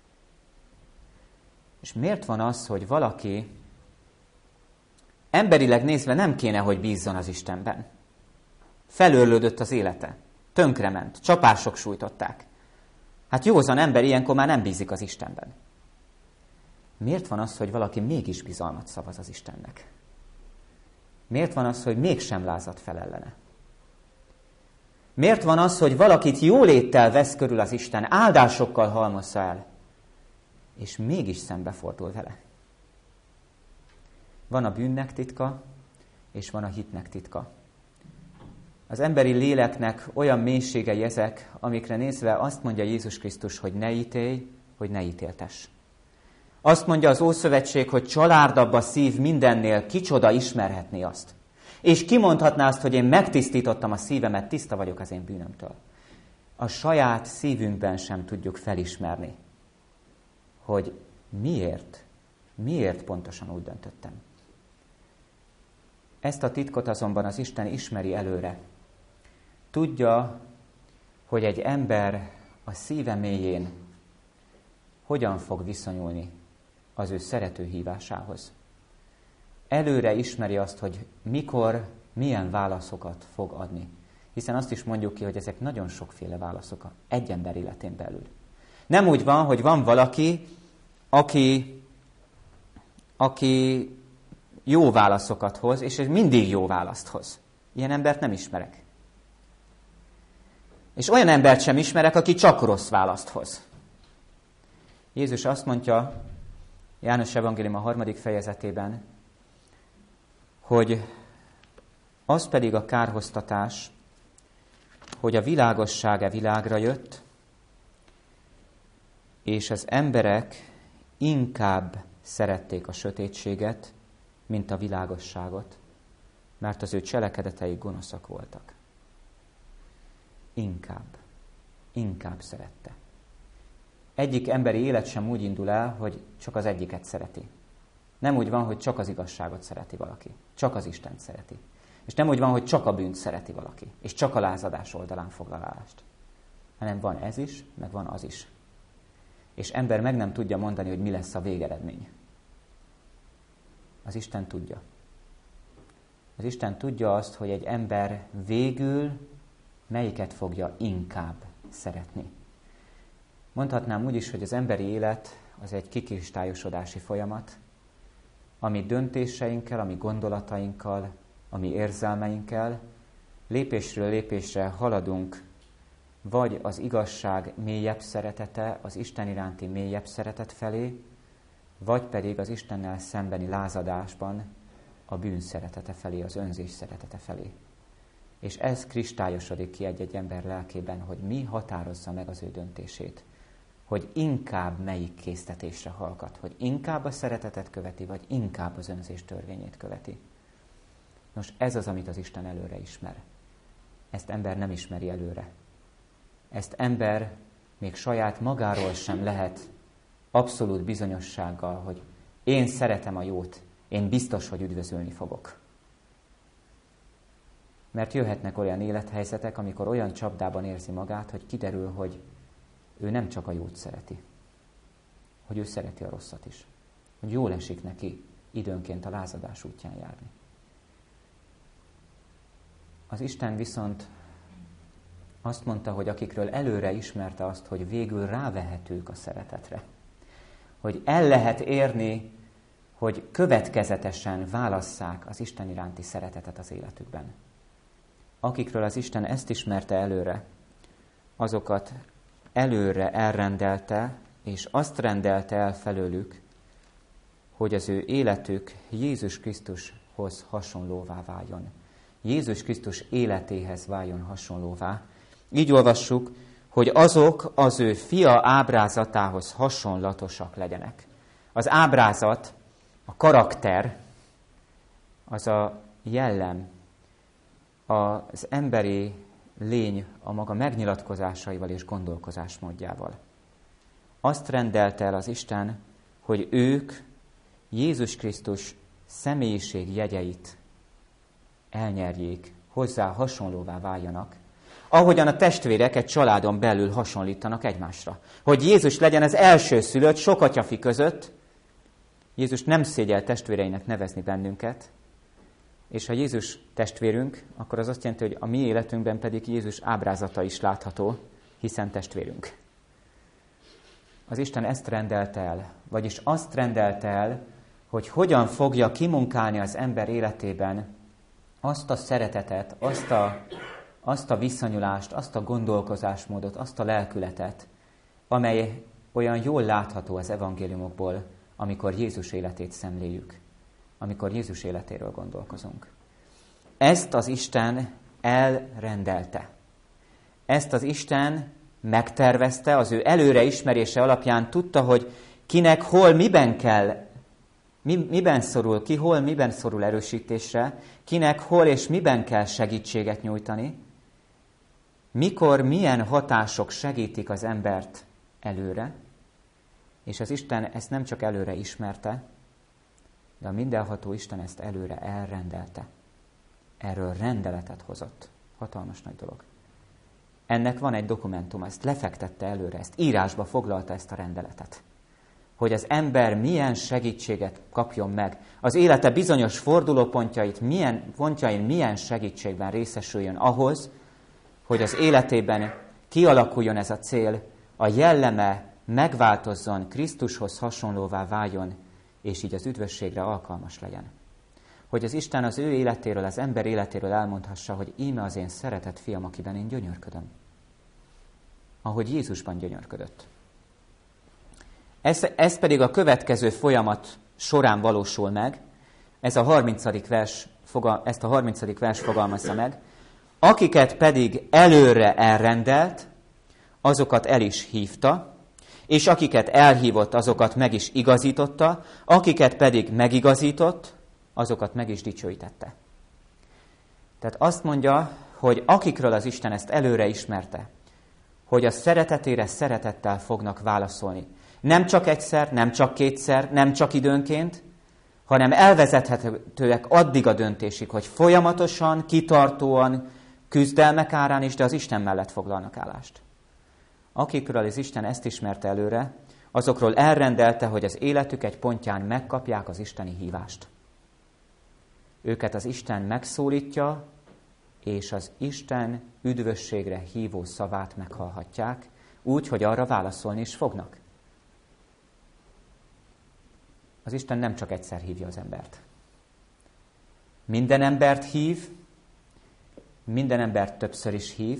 És miért van az, hogy valaki emberileg nézve nem kéne, hogy bízzon az Istenben? Felőrlődött az élete, tönkrement, csapások sújtották. Hát józan ember ilyenkor már nem bízik az Istenben. Miért van az, hogy valaki mégis bizalmat szavaz az Istennek? Miért van az, hogy mégsem lázad fel ellene? Miért van az, hogy valakit jóléttel vesz körül az Isten, áldásokkal halmozza el, és mégis szembefordul vele? Van a bűnnek titka, és van a hitnek titka. Az emberi léleknek olyan mélységei ezek, amikre nézve azt mondja Jézus Krisztus, hogy ne ítélj, hogy ne ítéltess. Azt mondja az Ószövetség, hogy csalárdabb a szív mindennél, kicsoda ismerhetné azt. És kimondhatná azt, hogy én megtisztítottam a szívemet, tiszta vagyok az én bűnömtől. A saját szívünkben sem tudjuk felismerni, hogy miért, miért pontosan úgy döntöttem. Ezt a titkot azonban az Isten ismeri előre. Tudja, hogy egy ember a szíve mélyén hogyan fog viszonyulni az ő szerető hívásához. Előre ismeri azt, hogy mikor, milyen válaszokat fog adni. Hiszen azt is mondjuk ki, hogy ezek nagyon sokféle válaszok egy ember életén belül. Nem úgy van, hogy van valaki, aki, aki jó válaszokat hoz, és mindig jó választ hoz. Ilyen embert nem ismerek. És olyan embert sem ismerek, aki csak rossz választ hoz. Jézus azt mondja, János Evangélium a harmadik fejezetében, hogy az pedig a kárhoztatás, hogy a világosság-e világra jött, és az emberek inkább szerették a sötétséget, mint a világosságot, mert az ő cselekedetei gonoszak voltak. Inkább, inkább szerette. Egyik emberi élet sem úgy indul el, hogy csak az egyiket szereti. Nem úgy van, hogy csak az igazságot szereti valaki, csak az Istent szereti. És nem úgy van, hogy csak a bűnt szereti valaki, és csak a lázadás oldalán foglal állást. Hanem van ez is, meg van az is. És ember meg nem tudja mondani, hogy mi lesz a végeredmény. Az Isten tudja. Az Isten tudja azt, hogy egy ember végül melyiket fogja inkább szeretni. Mondhatnám úgy is, hogy az emberi élet az egy kikristályosodási folyamat, ami döntéseinkkel, ami gondolatainkkal, ami érzelmeinkkel lépésről lépésre haladunk, vagy az igazság mélyebb szeretete, az Isten iránti mélyebb szeretet felé, vagy pedig az Istennel szembeni lázadásban a bűn szeretete felé, az önzés szeretete felé. És ez kristályosodik ki egy-egy ember lelkében, hogy mi határozza meg az ő döntését. Hogy inkább melyik késztetésre hallgat, hogy inkább a szeretetet követi, vagy inkább az önzés törvényét követi. Nos, ez az, amit az Isten előre ismer. Ezt ember nem ismeri előre. Ezt ember még saját magáról sem lehet abszolút bizonyossággal, hogy én szeretem a jót, én biztos, hogy üdvözölni fogok. Mert jöhetnek olyan élethelyzetek, amikor olyan csapdában érzi magát, hogy kiderül, hogy ő nem csak a jót szereti, hogy ő szereti a rosszat is. Hogy jól esik neki időnként a lázadás útján járni. Az Isten viszont azt mondta, hogy akikről előre ismerte azt, hogy végül rávehetők a szeretetre. Hogy el lehet érni, hogy következetesen válasszák az Isten iránti szeretetet az életükben. Akikről az Isten ezt ismerte előre, azokat előre elrendelte, és azt rendelte el felőlük, hogy az ő életük Jézus Krisztushoz hasonlóvá váljon. Jézus Krisztus életéhez váljon hasonlóvá. Így olvassuk, hogy azok az ő fia ábrázatához hasonlatosak legyenek. Az ábrázat, a karakter, az a jellem, az emberi lény a maga megnyilatkozásaival és gondolkozásmódjával. Azt rendelte el az Isten, hogy ők Jézus Krisztus személyiség jegyeit elnyerjék, hozzá hasonlóvá váljanak, ahogyan a testvérek egy családon belül hasonlítanak egymásra. Hogy Jézus legyen az elsőszülött sok atyafi között, Jézus nem szégyel testvéreinek nevezni bennünket, és ha Jézus testvérünk, akkor az azt jelenti, hogy a mi életünkben pedig Jézus ábrázata is látható, hiszen testvérünk. Az Isten ezt rendelte el, vagyis azt rendelte el, hogy hogyan fogja kimunkálni az ember életében azt a szeretetet, azt a, azt a viszonyulást, azt a gondolkozásmódot, azt a lelkületet, amely olyan jól látható az evangéliumokból, amikor Jézus életét szemléljük, amikor Jézus életéről gondolkozunk. Ezt az Isten elrendelte. Ezt az Isten megtervezte, az ő előre ismerése alapján tudta, hogy kinek hol, miben kell, mi, miben szorul, ki hol, miben szorul erősítésre, kinek hol és miben kell segítséget nyújtani, mikor, milyen hatások segítik az embert előre, és az Isten ezt nem csak előre ismerte, de a mindenható Isten ezt előre elrendelte. Erről rendeletet hozott. Hatalmas nagy dolog. Ennek van egy dokumentum, ezt lefektette előre, ezt írásba foglalta ezt a rendeletet. Hogy az ember milyen segítséget kapjon meg, az élete bizonyos fordulópontjait, milyen, pontjain milyen segítségben részesüljön ahhoz, hogy az életében kialakuljon ez a cél, a jelleme megváltozzon, Krisztushoz hasonlóvá váljon, és így az üdvösségre alkalmas legyen. Hogy az Isten az ő életéről, az ember életéről elmondhassa, hogy íme az én szeretett fiam, akiben én gyönyörködöm. Ahogy Jézusban gyönyörködött. Ez, ez pedig a következő folyamat során valósul meg, ez a harmincadik vers, ezt a harmincadik vers fogalmazza meg, akiket pedig előre elrendelt, azokat el is hívta, és akiket elhívott, azokat meg is igazította, akiket pedig megigazított, azokat meg is dicsőítette. Tehát azt mondja, hogy akikről az Isten ezt előre ismerte, hogy a szeretetére szeretettel fognak válaszolni. Nem csak egyszer, nem csak kétszer, nem csak időnként, hanem elvezethetőek addig a döntésig, hogy folyamatosan, kitartóan, küzdelmek árán is, de az Isten mellett foglalnak állást. Akikről az Isten ezt ismerte előre, azokról elrendelte, hogy az életük egy pontján megkapják az isteni hívást. Őket az Isten megszólítja, és az Isten üdvösségre hívó szavát meghallhatják, úgy, hogy arra válaszolni is fognak. Az Isten nem csak egyszer hívja az embert. Minden embert hív, minden embert többször is hív,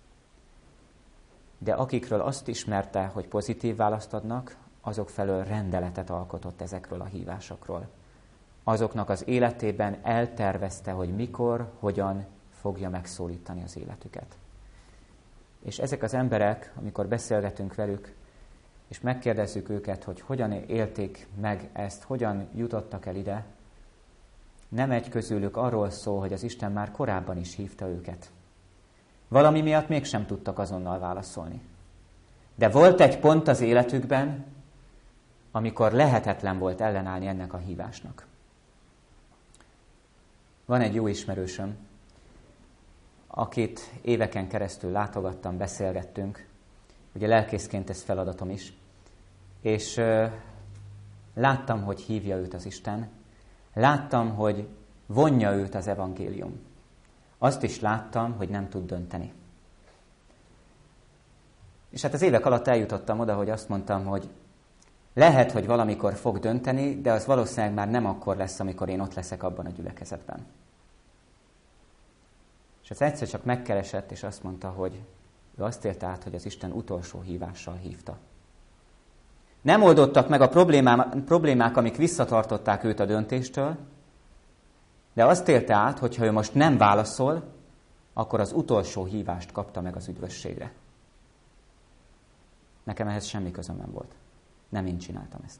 de akikről azt ismerte, hogy pozitív választ adnak, azok felől rendeletet alkotott ezekről a hívásokról. Azoknak az életében eltervezte, hogy mikor, hogyan fogja megszólítani az életüket. És ezek az emberek, amikor beszélgetünk velük, és megkérdezzük őket, hogy hogyan élték meg ezt, hogyan jutottak el ide, nem egy közülük arról szól, hogy az Isten már korábban is hívta őket. Valami miatt mégsem tudtak azonnal válaszolni. De volt egy pont az életükben, amikor lehetetlen volt ellenállni ennek a hívásnak. Van egy jó ismerősöm, akit éveken keresztül látogattam, beszélgettünk, ugye lelkészként ez feladatom is, és uh, láttam, hogy hívja őt az Isten, láttam, hogy vonja őt az evangélium. Azt is láttam, hogy nem tud dönteni. És hát az évek alatt eljutottam oda, hogy azt mondtam, hogy lehet, hogy valamikor fog dönteni, de az valószínűleg már nem akkor lesz, amikor én ott leszek abban a gyülekezetben. És az egyszer csak megkeresett, és azt mondta, hogy ő azt élte át, hogy az Isten utolsó hívással hívta. Nem oldottak meg a problémák, amik visszatartották őt a döntéstől, de azt élte át, hogy ha ő most nem válaszol, akkor az utolsó hívást kapta meg az üdvösségre. Nekem ehhez semmi közöm nem volt. Nem én csináltam ezt.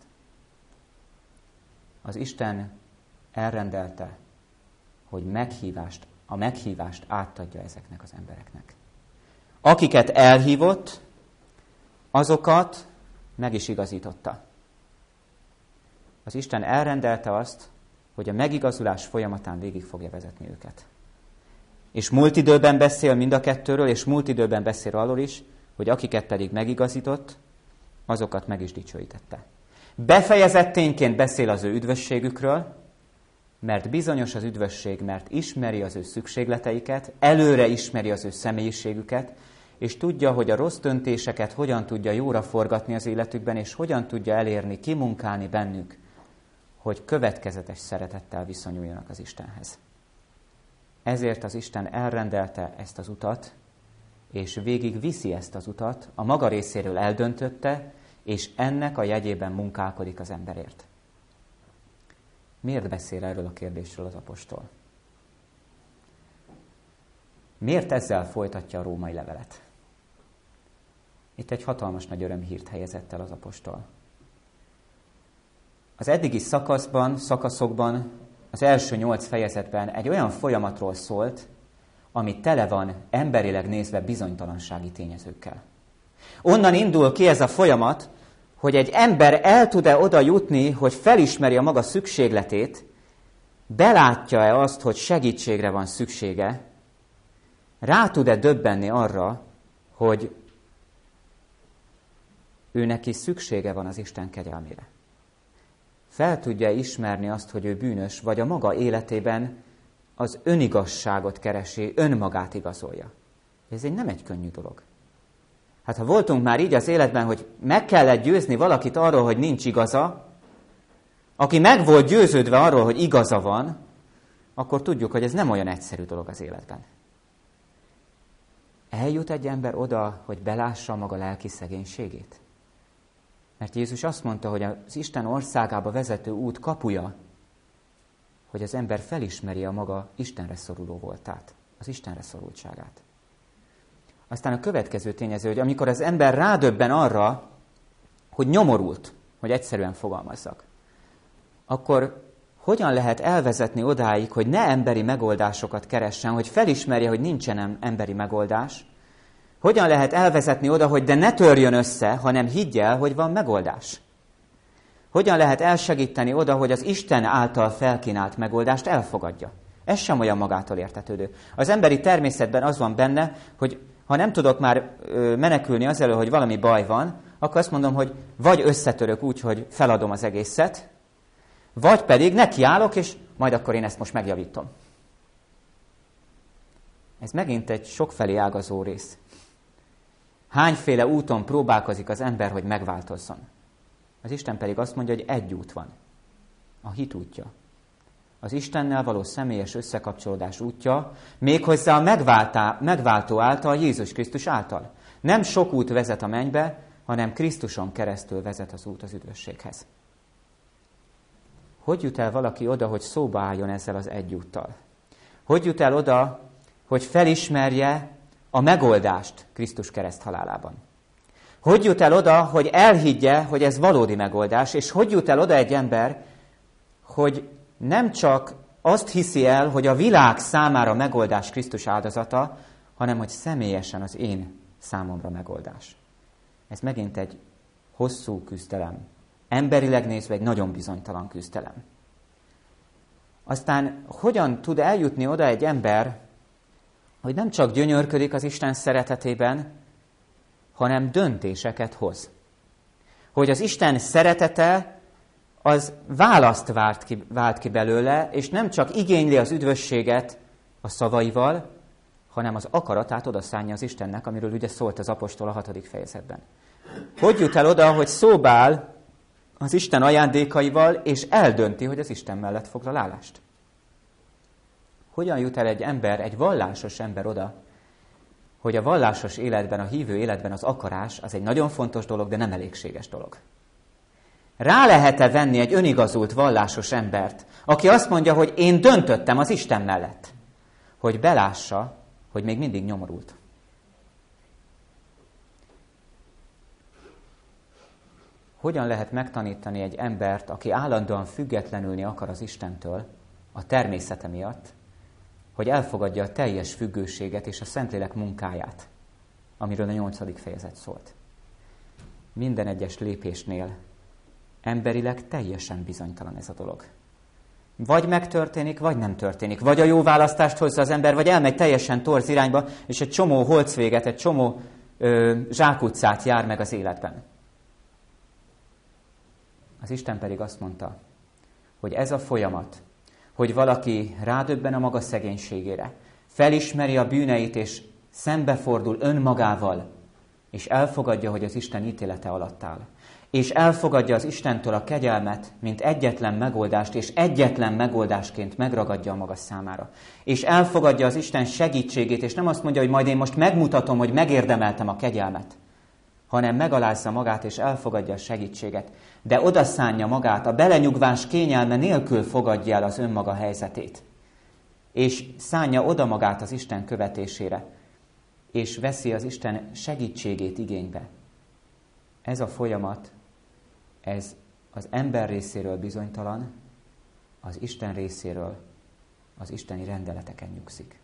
Az Isten elrendelte, hogy meghívást, a meghívást átadja ezeknek az embereknek. Akiket elhívott, azokat meg is igazította. Az Isten elrendelte azt, hogy a megigazulás folyamatán végig fogja vezetni őket. És múlt időben beszél mind a kettőről, és múlt időben beszél arról is, hogy akiket pedig megigazított, azokat meg is dicsőítette. Befejezett tényként beszél az ő üdvösségükről, mert bizonyos az üdvösség, mert ismeri az ő szükségleteiket, előre ismeri az ő személyiségüket, és tudja, hogy a rossz döntéseket hogyan tudja jóra forgatni az életükben, és hogyan tudja elérni, kimunkálni bennük, hogy következetes szeretettel viszonyuljanak az Istenhez. Ezért az Isten elrendelte ezt az utat, és végig viszi ezt az utat, a maga részéről eldöntötte, és ennek a jegyében munkálkodik az emberért. Miért beszél erről a kérdésről az apostol? Miért ezzel folytatja a római levelet? Itt egy hatalmas nagy örömhírt helyezett el az apostol. Az eddigi szakaszban, szakaszokban, az első nyolc fejezetben egy olyan folyamatról szólt, ami tele van emberileg nézve bizonytalansági tényezőkkel. Onnan indul ki ez a folyamat, hogy egy ember el tud-e oda jutni, hogy felismeri a maga szükségletét, belátja-e azt, hogy segítségre van szüksége, rá tud-e döbbenni arra, hogy ő neki szüksége van az Isten kegyelmére. Fel tudja ismerni azt, hogy ő bűnös, vagy a maga életében az önigazságot keresi, önmagát igazolja. Ez egy nem egy könnyű dolog. Hát ha voltunk már így az életben, hogy meg kellett győzni valakit arról, hogy nincs igaza, aki meg volt győződve arról, hogy igaza van, akkor tudjuk, hogy ez nem olyan egyszerű dolog az életben. Eljut egy ember oda, hogy belássa maga lelki szegénységét? Mert Jézus azt mondta, hogy az Isten országába vezető út kapuja, hogy az ember felismeri a maga Istenre szoruló voltát, az Istenre szorultságát. Aztán a következő tényező, hogy amikor az ember rádöbben arra, hogy nyomorult, hogy egyszerűen fogalmazzak, akkor hogyan lehet elvezetni odáig, hogy ne emberi megoldásokat keressen, hogy felismerje, hogy nincsen emberi megoldás? Hogyan lehet elvezetni oda, hogy de ne törjön össze, hanem higgy el, hogy van megoldás? Hogyan lehet elsegíteni oda, hogy az Isten által felkínált megoldást elfogadja? Ez sem olyan magától értetődő. Az emberi természetben az van benne, hogy ha nem tudok már menekülni az elől, hogy valami baj van, akkor azt mondom, hogy vagy összetörök úgy, hogy feladom az egészet, vagy pedig nekiállok, és majd akkor én ezt most megjavítom. Ez megint egy sokfelé ágazó rész. Hányféle úton próbálkozik az ember, hogy megváltozzon? Az Isten pedig azt mondja, hogy egy út van. A hit útja. Az Istennel való személyes összekapcsolódás útja, méghozzá a megváltá, megváltó által, Jézus Krisztus által. Nem sok út vezet a mennybe, hanem Krisztuson keresztül vezet az út az üdvösséghez. Hogy jut el valaki oda, hogy szóba álljon ezzel az egy úttal? Hogy jut el oda, hogy felismerje a megoldást Krisztus kereszthalálában? Hogy jut el oda, hogy elhiggye, hogy ez valódi megoldás, és hogy jut el oda egy ember, hogy nem csak azt hiszi el, hogy a világ számára megoldás Krisztus áldozata, hanem hogy személyesen az én számomra megoldás. Ez megint egy hosszú küzdelem. Emberileg nézve egy nagyon bizonytalan küzdelem. Aztán hogyan tud eljutni oda egy ember, hogy nem csak gyönyörködik az Isten szeretetében, hanem döntéseket hoz. Hogy az Isten szeretete az választ vált ki, vált ki belőle, és nem csak igényli az üdvösséget a szavaival, hanem az akaratát odaszánja az Istennek, amiről ugye szólt az apostol a hatodik fejezetben. Hogy jut el oda, hogy szóba áll az Isten ajándékaival, és eldönti, hogy az Isten mellett foglal állást? Hogyan jut el egy ember, egy vallásos ember oda, hogy a vallásos életben, a hívő életben az akarás az egy nagyon fontos dolog, de nem elégséges dolog? Rá lehet-e venni egy önigazult vallásos embert, aki azt mondja, hogy én döntöttem az Isten mellett, hogy belássa, hogy még mindig nyomorult? Hogyan lehet megtanítani egy embert, aki állandóan függetlenülni akar az Istentől, a természete miatt, hogy elfogadja a teljes függőséget és a Szentlélek munkáját, amiről a nyolcadik fejezet szólt? Minden egyes lépésnél emberileg teljesen bizonytalan ez a dolog. Vagy megtörténik, vagy nem történik. Vagy a jó választást hozza az ember, vagy elmegy teljesen torz irányba, és egy csomó holcvéget, egy csomó ö, zsákutcát jár meg az életben. Az Isten pedig azt mondta, hogy ez a folyamat, hogy valaki rádöbben a maga szegénységére, felismeri a bűneit, és szembefordul önmagával, és elfogadja, hogy az Isten ítélete alatt áll. És elfogadja az Istentől a kegyelmet, mint egyetlen megoldást, és egyetlen megoldásként megragadja a maga számára. És elfogadja az Isten segítségét, és nem azt mondja, hogy majd én most megmutatom, hogy megérdemeltem a kegyelmet, hanem megalázza magát, és elfogadja a segítséget. De odaszánja magát, a belenyugvás kényelme nélkül fogadja el az önmaga helyzetét. És szánja oda magát az Isten követésére, és veszi az Isten segítségét igénybe. Ez a folyamat, ez az ember részéről bizonytalan, az Isten részéről az isteni rendeleteken nyugszik.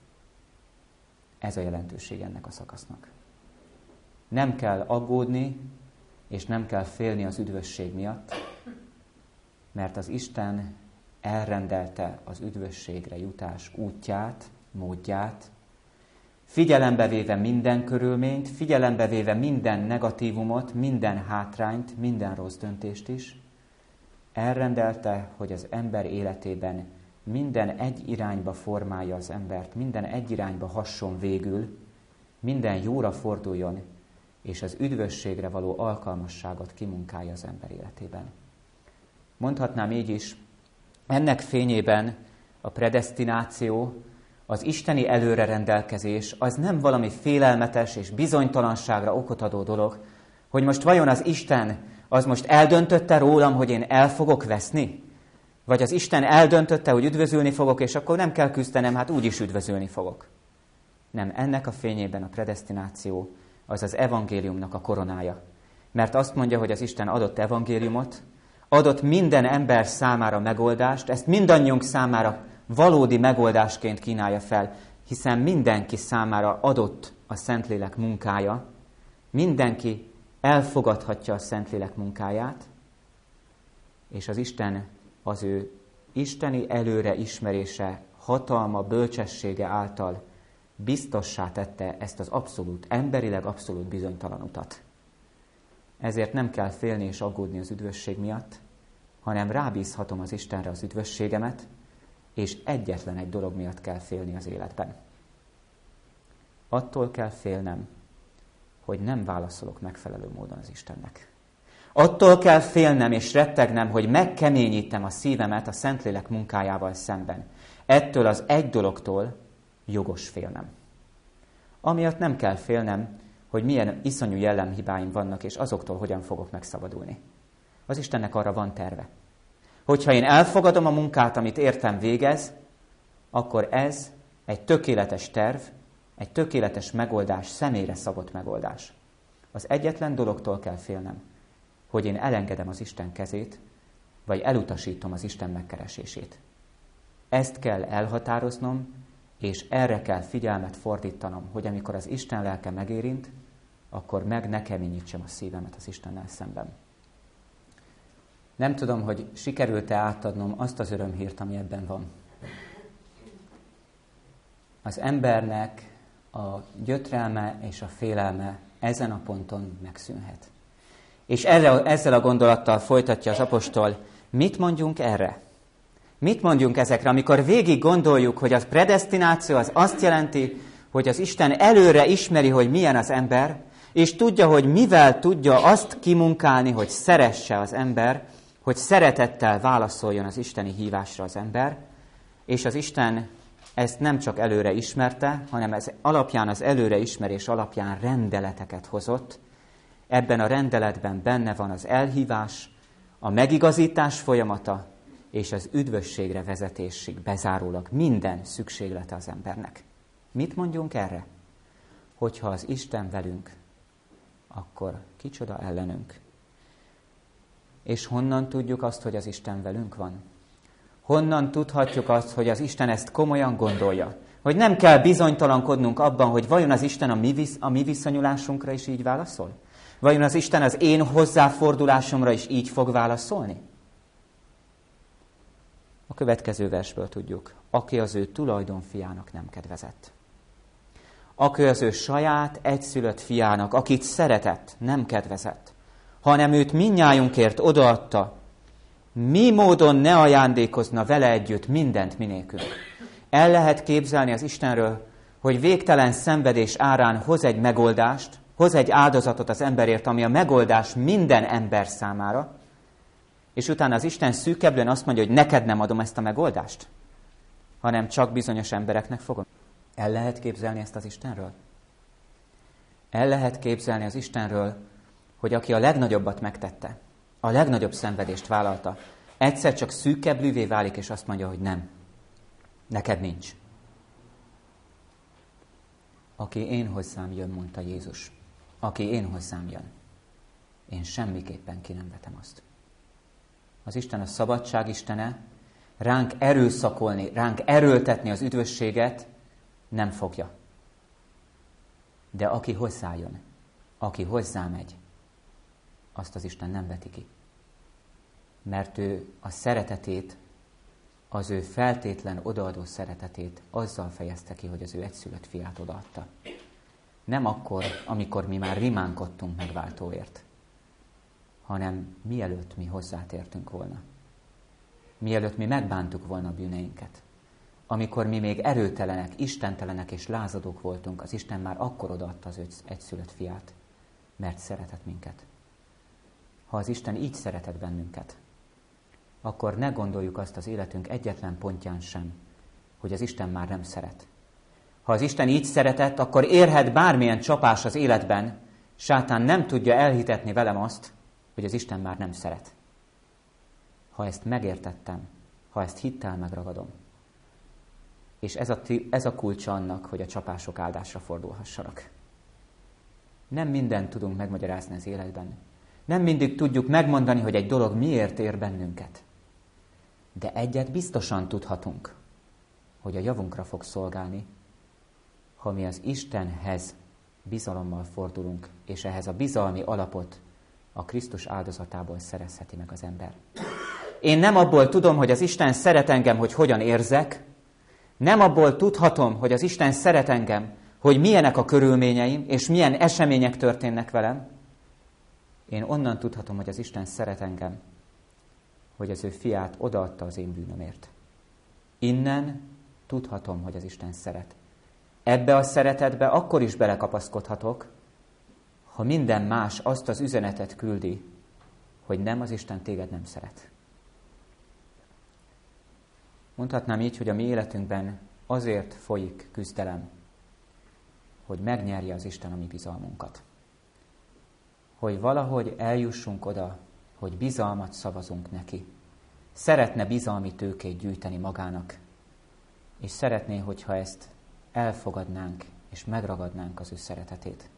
Ez a jelentőség ennek a szakasznak. Nem kell aggódni, és nem kell félni az üdvösség miatt, mert az Isten elrendelte az üdvösségre jutás útját, módját, figyelembe véve minden körülményt, figyelembe véve minden negatívumot, minden hátrányt, minden rossz döntést is, elrendelte, hogy az ember életében minden egy irányba formálja az embert, minden egy irányba hasson végül, minden jóra forduljon, és az üdvösségre való alkalmasságot kimunkálja az ember életében. Mondhatnám így is, ennek fényében a predesztináció, az isteni előrerendelkezés az nem valami félelmetes és bizonytalanságra okot adó dolog, hogy most vajon az Isten az most eldöntötte rólam, hogy én el fogok veszni? Vagy az Isten eldöntötte, hogy üdvözülni fogok, és akkor nem kell küzdenem, hát úgyis üdvözülni fogok. Nem, ennek a fényében a predesztináció az az evangéliumnak a koronája. Mert azt mondja, hogy az Isten adott evangéliumot, adott minden ember számára megoldást, ezt mindannyiunk számára valódi megoldásként kínálja fel, hiszen mindenki számára adott a Szentlélek munkája, mindenki elfogadhatja a Szentlélek munkáját, és az Isten az ő isteni előre ismerése, hatalma, bölcsessége által biztossá tette ezt az abszolút, emberileg abszolút bizonytalan utat. Ezért nem kell félni és aggódni az üdvösség miatt, hanem rábízhatom az Istenre az üdvösségemet, és egyetlen egy dolog miatt kell félni az életben. Attól kell félnem, hogy nem válaszolok megfelelő módon az Istennek. Attól kell félnem és rettegnem, hogy megkeményítem a szívemet a Szentlélek munkájával szemben. Ettől az egy dologtól jogos félnem. Amiatt nem kell félnem, hogy milyen iszonyú jellemhibáim vannak, és azoktól hogyan fogok megszabadulni. Az Istennek arra van terve. Hogyha én elfogadom a munkát, amit értem végez, akkor ez egy tökéletes terv, egy tökéletes megoldás, személyre szabott megoldás. Az egyetlen dologtól kell félnem, hogy én elengedem az Isten kezét, vagy elutasítom az Isten megkeresését. Ezt kell elhatároznom, és erre kell figyelmet fordítanom, hogy amikor az Isten lelke megérint, akkor meg ne keményítsem a szívemet az Istennel szemben. Nem tudom, hogy sikerült-e átadnom azt az örömhírt, ami ebben van. Az embernek a gyötrelme és a félelme ezen a ponton megszűnhet. És erre, ezzel a gondolattal folytatja az apostol, mit mondjunk erre? Mit mondjunk ezekre, amikor végig gondoljuk, hogy a predesztináció az azt jelenti, hogy az Isten előre ismeri, hogy milyen az ember, és tudja, hogy mivel tudja azt kimunkálni, hogy szeresse az ember, hogy szeretettel válaszoljon az isteni hívásra az ember, és az Isten ezt nem csak előre ismerte, hanem ez alapján, az előreismerés alapján rendeleteket hozott. Ebben a rendeletben benne van az elhívás, a megigazítás folyamata, és az üdvösségre vezetésig bezárólag minden szükséglete az embernek. Mit mondjunk erre? Hogyha az Isten velünk, akkor kicsoda ellenünk? És honnan tudjuk azt, hogy az Isten velünk van? Honnan tudhatjuk azt, hogy az Isten ezt komolyan gondolja? Hogy nem kell bizonytalankodnunk abban, hogy vajon az Isten a mi, visz, a mi viszonyulásunkra is így válaszol? Vajon az Isten az én hozzáfordulásomra is így fog válaszolni? A következő versből tudjuk. Aki az ő tulajdonfiának nem kedvezett. Aki az ő saját egyszülött fiának, akit szeretett, nem kedvezett, hanem őt mindnyájunkért odaadta, mi módon ne ajándékozna vele együtt mindent minélkül. El lehet képzelni az Istenről, hogy végtelen szenvedés árán hoz egy megoldást, hoz egy áldozatot az emberért, ami a megoldás minden ember számára, és utána az Isten szűkebben azt mondja, hogy neked nem adom ezt a megoldást, hanem csak bizonyos embereknek fogom. El lehet képzelni ezt az Istenről? El lehet képzelni az Istenről, hogy aki a legnagyobbat megtette, a legnagyobb szenvedést vállalta, egyszer csak szűkebblűvé válik, és azt mondja, hogy nem, neked nincs. Aki én hozzám jön, mondta Jézus. Aki én hozzám jön, én semmiképpen ki nem vetem azt. Az Isten a szabadság istene, ránk erőszakolni, ránk erőltetni az üdvösséget nem fogja. De aki hozzájön, aki hozzámegy, azt az Isten nem veti ki. Mert ő a szeretetét, az ő feltétlen odaadó szeretetét azzal fejezte ki, hogy az ő egyszülött fiát odaadta. Nem akkor, amikor mi már rimánkodtunk megváltóért, hanem mielőtt mi hozzátértünk volna. Mielőtt mi megbántuk volna a bűneinket. Amikor mi még erőtelenek, istentelenek és lázadók voltunk, az Isten már akkor odaadta az ő egyszülött fiát, mert szeretett minket. Ha az Isten így szeretett bennünket, akkor ne gondoljuk azt az életünk egyetlen pontján sem, hogy az Isten már nem szeret. Ha az Isten így szeretett, akkor érhet bármilyen csapás az életben, sátán nem tudja elhitetni velem azt, hogy az Isten már nem szeret. Ha ezt megértettem, ha ezt hittel megragadom, és ez a, ez a kulcsa annak, hogy a csapások áldásra fordulhassanak. Nem mindent tudunk megmagyarázni az életben. Nem mindig tudjuk megmondani, hogy egy dolog miért ér bennünket. De egyet biztosan tudhatunk, hogy a javunkra fog szolgálni, ha mi az Istenhez bizalommal fordulunk, és ehhez a bizalmi alapot a Krisztus áldozatából szerezheti meg az ember. Én nem abból tudom, hogy az Isten szeret engem, hogy hogyan érzek, nem abból tudhatom, hogy az Isten szeret engem, hogy milyenek a körülményeim, és milyen események történnek velem. Én onnan tudhatom, hogy az Isten szeret engem, hogy az ő fiát odaadta az én bűnömért. Innen tudhatom, hogy az Isten szeret. Ebbe a szeretetbe akkor is belekapaszkodhatok, ha minden más azt az üzenetet küldi, hogy nem, az Isten téged nem szeret. Mondhatnám így, hogy a mi életünkben azért folyik küzdelem, hogy megnyerje az Isten a mi bizalmunkat. Hogy valahogy eljussunk oda, hogy bizalmat szavazunk neki. Szeretne bizalmi tőkét gyűjteni magának, és szeretné, hogyha ezt elfogadnánk, és megragadnánk az ő szeretetét.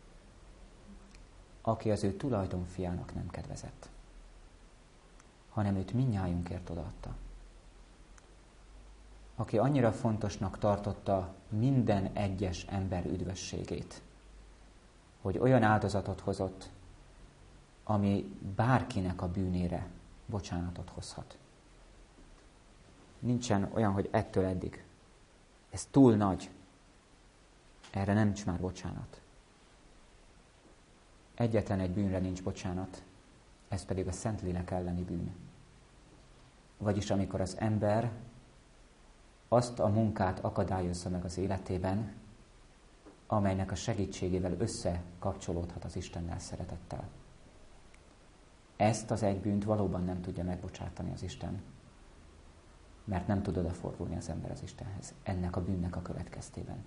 Aki az ő tulajdonfiának nem kedvezett, hanem őt mindnyájunkért odaadta. Aki annyira fontosnak tartotta minden egyes ember üdvösségét, hogy olyan áldozatot hozott, ami bárkinek a bűnére bocsánatot hozhat. Nincsen olyan, hogy ettől eddig. Ez túl nagy. Erre nem nincs már bocsánat. Egyetlen egy bűnre nincs bocsánat, ez pedig a Szentlélek elleni bűn. Vagyis amikor az ember azt a munkát akadályozza meg az életében, amelynek a segítségével összekapcsolódhat az Istennel szeretettel. Ezt az egy bűnt valóban nem tudja megbocsátani az Isten, mert nem tud odafordulni az ember az Istenhez ennek a bűnnek a következtében.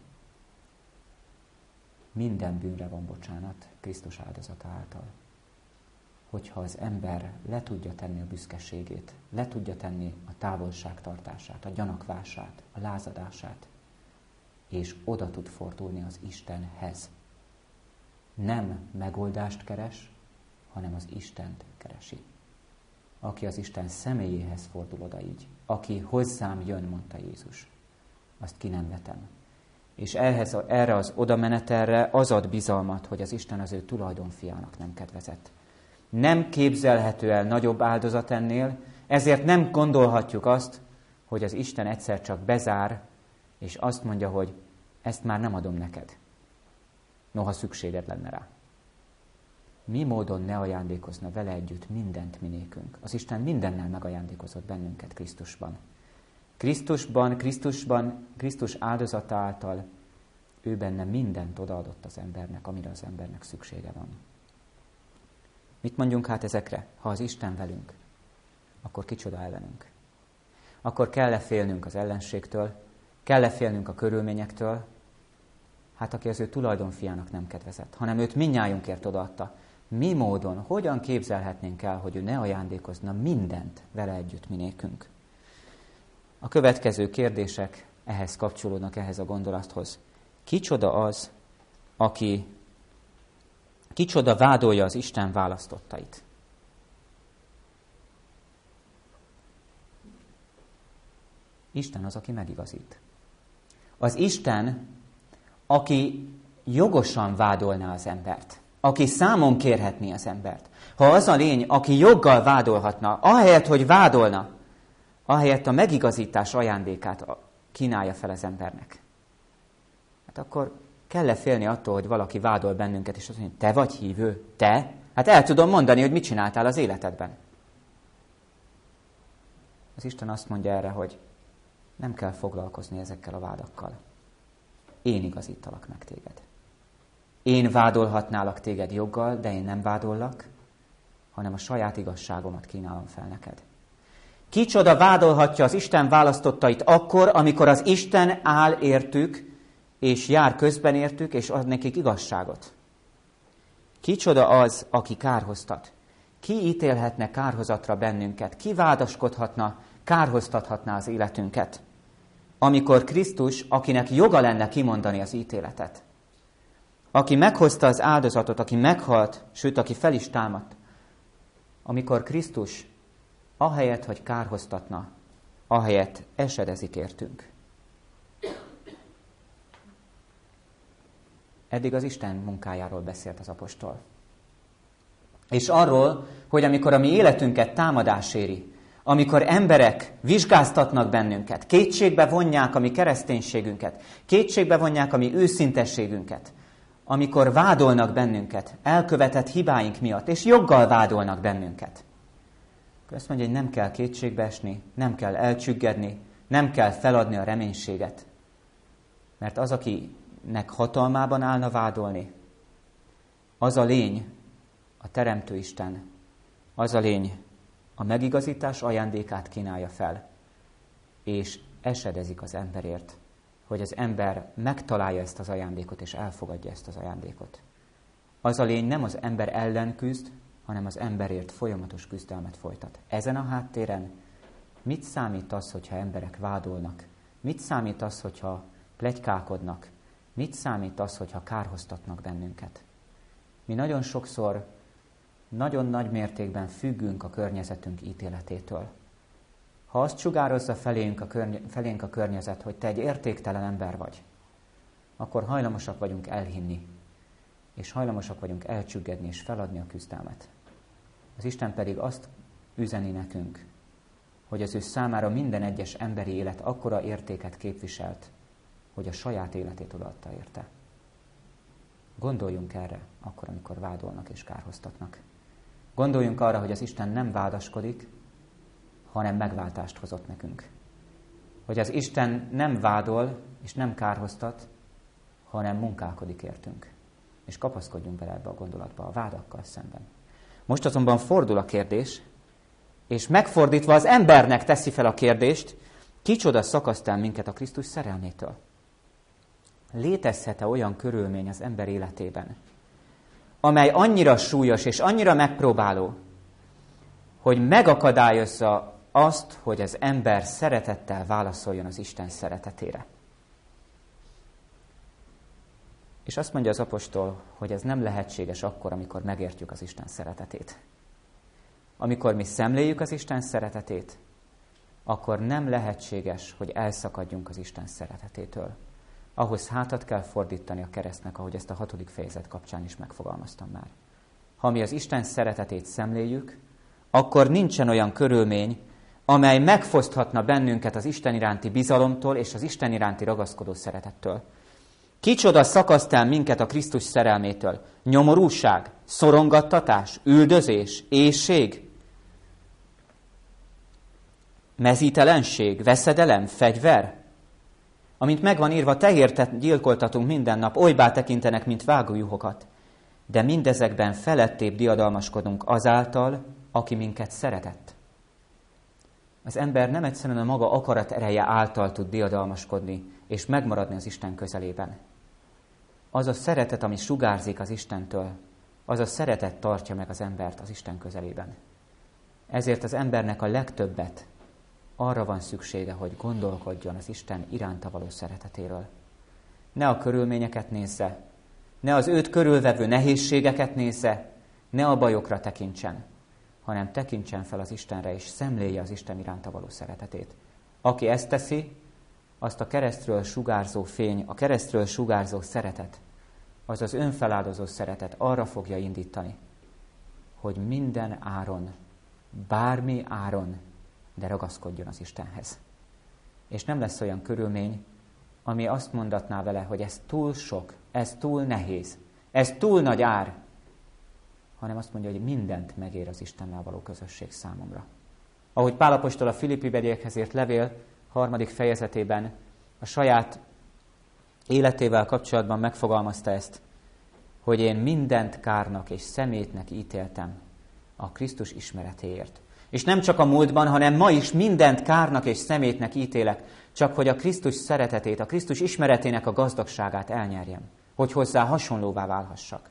Minden bűnre van bocsánat Krisztus áldozata által. Hogyha az ember le tudja tenni a büszkeségét, le tudja tenni a távolságtartását, a gyanakvását, a lázadását, és oda tud fordulni az Istenhez. Nem megoldást keres, hanem az Istent keresi. Aki az Isten személyéhez fordul oda így, aki hozzám jön, mondta Jézus, azt ki nem vetem. És ehhez, erre az odamenetelre az ad bizalmat, hogy az Isten az ő tulajdonfiának nem kedvezett. Nem képzelhető el nagyobb áldozat ennél, ezért nem gondolhatjuk azt, hogy az Isten egyszer csak bezár, és azt mondja, hogy ezt már nem adom neked. Noha szükséged lenne rá. Mi módon ne ajándékozna vele együtt mindent mi nékünk? Az Isten mindennel megajándékozott bennünket Krisztusban. Krisztusban, Krisztusban, Krisztus áldozata által ő benne mindent odaadott az embernek, amire az embernek szüksége van. Mit mondjunk hát ezekre? Ha az Isten velünk, akkor kicsoda ellenünk? Akkor kell-e félnünk az ellenségtől? Kell-e félnünk a körülményektől? Hát aki az ő tulajdonfiának nem kedvezett, hanem őt mindnyájunkért odaadta. Mi módon, hogyan képzelhetnénk el, hogy ő ne ajándékozna mindent vele együtt mi nékünk? A következő kérdések ehhez kapcsolódnak, ehhez a gondolathoz. Kicsoda az, aki, kicsoda vádolja az Isten választottait? Isten az, aki megigazít. Az Isten, aki jogosan vádolná az embert, aki számon kérhetné az embert. Ha az a lény, aki joggal vádolhatna, ahelyett, hogy vádolna, ahelyett a megigazítás ajándékát kínálja fel az embernek. Hát akkor kell-e félni attól, hogy valaki vádol bennünket, és azt mondja, te vagy hívő? Te? Hát el tudom mondani, hogy mit csináltál az életedben. Az Isten azt mondja erre, hogy nem kell foglalkozni ezekkel a vádakkal. Én igazítalak meg téged. Én vádolhatnálak téged joggal, de én nem vádollak, hanem a saját igazságomat kínálom fel neked. Kicsoda vádolhatja az Isten választottait akkor, amikor az Isten áll értük, és jár közben értük, és ad nekik igazságot? Kicsoda az, aki kárhoztat? Ki ítélhetne kárhozatra bennünket? Ki vádaskodhatna, kárhoztathatná az életünket? Amikor Krisztus, akinek joga lenne kimondani az ítéletet, aki meghozta az áldozatot, aki meghalt, sőt, aki fel is támadt, amikor Krisztus ahelyett, hogy kárhoztatna, ahelyett esedezik értünk. Eddig az Isten munkájáról beszélt az apostol. És arról, hogy amikor a mi életünket támadás éri, amikor emberek vizsgáztatnak bennünket, kétségbe vonják a mi kereszténységünket, kétségbe vonják a mi őszintességünket, amikor vádolnak bennünket elkövetett hibáink miatt, és joggal vádolnak bennünket, akkor azt mondja, hogy nem kell kétségbe esni, nem kell elcsüggedni, Nem kell feladni a reménységet. Mert az, akinek hatalmában állna vádolni, az a lény, a Teremtő Isten, az a lény a megigazítás ajándékát kínálja fel, és esedezik az emberért, hogy az ember megtalálja ezt az ajándékot, és elfogadja ezt az ajándékot. Az a lény nem az ember ellen küzd, hanem az emberért folyamatos küzdelmet folytat. Ezen a háttéren mit számít az, hogyha emberek vádolnak? Mit számít az, hogyha pletykálkodnak? Mit számít az, hogyha kárhoztatnak bennünket? Mi nagyon sokszor, nagyon nagy mértékben függünk a környezetünk ítéletétől. Ha azt sugározza felénk a, körny- felénk a környezet, hogy te egy értéktelen ember vagy, akkor hajlamosak vagyunk elhinni, és hajlamosak vagyunk elcsüggedni és feladni a küzdelmet. Az Isten pedig azt üzeni nekünk, hogy az ő számára minden egyes emberi élet akkora értéket képviselt, hogy a saját életét odaadta érte. Gondoljunk erre akkor, amikor vádolnak és kárhoztatnak. Gondoljunk arra, hogy az Isten nem vádaskodik, hanem megváltást hozott nekünk. Hogy az Isten nem vádol és nem kárhoztat, hanem munkálkodik értünk. És kapaszkodjunk bele ebbe a gondolatba a vádakkal szemben. Most azonban fordul a kérdés, és megfordítva az embernek teszi fel a kérdést, kicsoda szakaszt el minket a Krisztus szerelmétől? Létezhet-e olyan körülmény az ember életében, amely annyira súlyos és annyira megpróbáló, hogy megakadályozza azt, hogy az ember szeretettel válaszoljon az Isten szeretetére? És azt mondja az apostol, hogy ez nem lehetséges akkor, amikor megértjük az Isten szeretetét. Amikor mi szemléljük az Isten szeretetét, akkor nem lehetséges, hogy elszakadjunk az Isten szeretetétől. Ahhoz hátat kell fordítani a keresztnek, ahogy ezt a hatodik fejezet kapcsán is megfogalmaztam már. Ha mi az Isten szeretetét szemléljük, akkor nincsen olyan körülmény, amely megfoszthatna bennünket az Isten iránti bizalomtól és az Isten iránti ragaszkodó szeretettől. Kicsoda szakaszt el minket a Krisztus szerelmétől? Nyomorúság, szorongattatás, üldözés, éhség, mezítelenség, veszedelem, fegyver? Amint megvan írva, tehért gyilkoltatunk minden nap, olybá tekintenek, mint vágójuhokat. De mindezekben felettébb diadalmaskodunk azáltal, aki minket szeretett. Az ember nem egyszerűen a maga akarat ereje által tud diadalmaskodni, és megmaradni az Isten közelében. Az a szeretet, ami sugárzik az Istentől, az a szeretet tartja meg az embert az Isten közelében. Ezért az embernek a legtöbbet arra van szüksége, hogy gondolkodjon az Isten iránta való szeretetéről. Ne a körülményeket nézze, ne az őt körülvevő nehézségeket nézze, ne a bajokra tekintsen, hanem tekintsen fel az Istenre, és szemléje az Isten iránta való szeretetét. Aki ezt teszi, azt a keresztről sugárzó fény, a keresztről sugárzó szeretet, az az önfeláldozó szeretet arra fogja indítani, hogy minden áron, bármi áron, de ragaszkodjon az Istenhez. És nem lesz olyan körülmény, ami azt mondatná vele, hogy ez túl sok, ez túl nehéz, ez túl nagy ár, hanem azt mondja, hogy mindent megér az Istennel való közösség számomra. Ahogy Pál apostol a Filippi beliekhez írt levél harmadik fejezetében a saját életével kapcsolatban megfogalmazta ezt, hogy én mindent kárnak és szemétnek ítéltem a Krisztus ismeretéért. És nem csak a múltban, hanem ma is mindent kárnak és szemétnek ítélek, csak hogy a Krisztus szeretetét, a Krisztus ismeretének a gazdagságát elnyerjem, hogy hozzá hasonlóvá válhassak.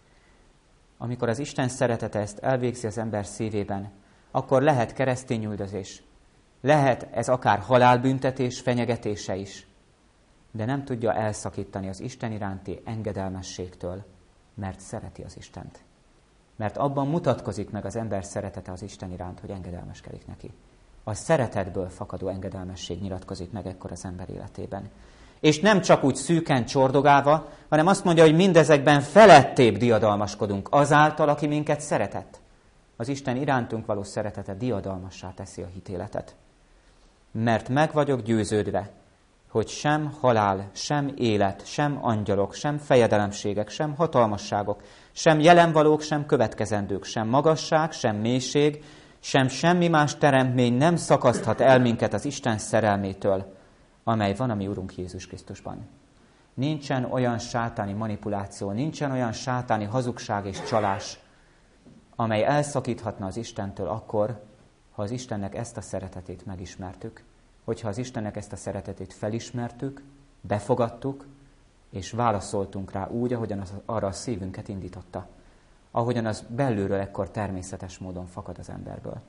Amikor az Isten szeretete ezt elvégzi az ember szívében, akkor lehet keresztényüldözés, lehet ez akár halálbüntetés fenyegetése is, de nem tudja elszakítani az Isten iránti engedelmességtől, mert szereti az Istent. Mert abban mutatkozik meg az ember szeretete az Isten iránt, hogy engedelmeskedik neki. A szeretetből fakadó engedelmesség nyilatkozik meg ekkor az ember életében. És nem csak úgy szűken csordogálva, hanem azt mondja, hogy mindezekben felettébb diadalmaskodunk azáltal, aki minket szeretett. Az Isten irántunk való szeretete diadalmassá teszi a hitéletet. Mert meg vagyok győződve, hogy sem halál, sem élet, sem angyalok, sem fejedelemségek, sem hatalmasságok, sem jelenvalók, sem következendők, sem magasság, sem mélység, sem semmi más teremtmény nem szakaszthat el minket az Isten szerelmétől, amely van a mi Urunk Jézus Krisztusban. Nincsen olyan sátáni manipuláció, nincsen olyan sátáni hazugság és csalás, amely elszakíthatna az Istentől akkor, ha az Istennek ezt a szeretetét megismertük, hogyha az Istennek ezt a szeretetét felismertük, befogadtuk, és válaszoltunk rá úgy, ahogyan az, arra a szívünket indította. Ahogyan az belülről ekkor természetes módon fakad az emberből.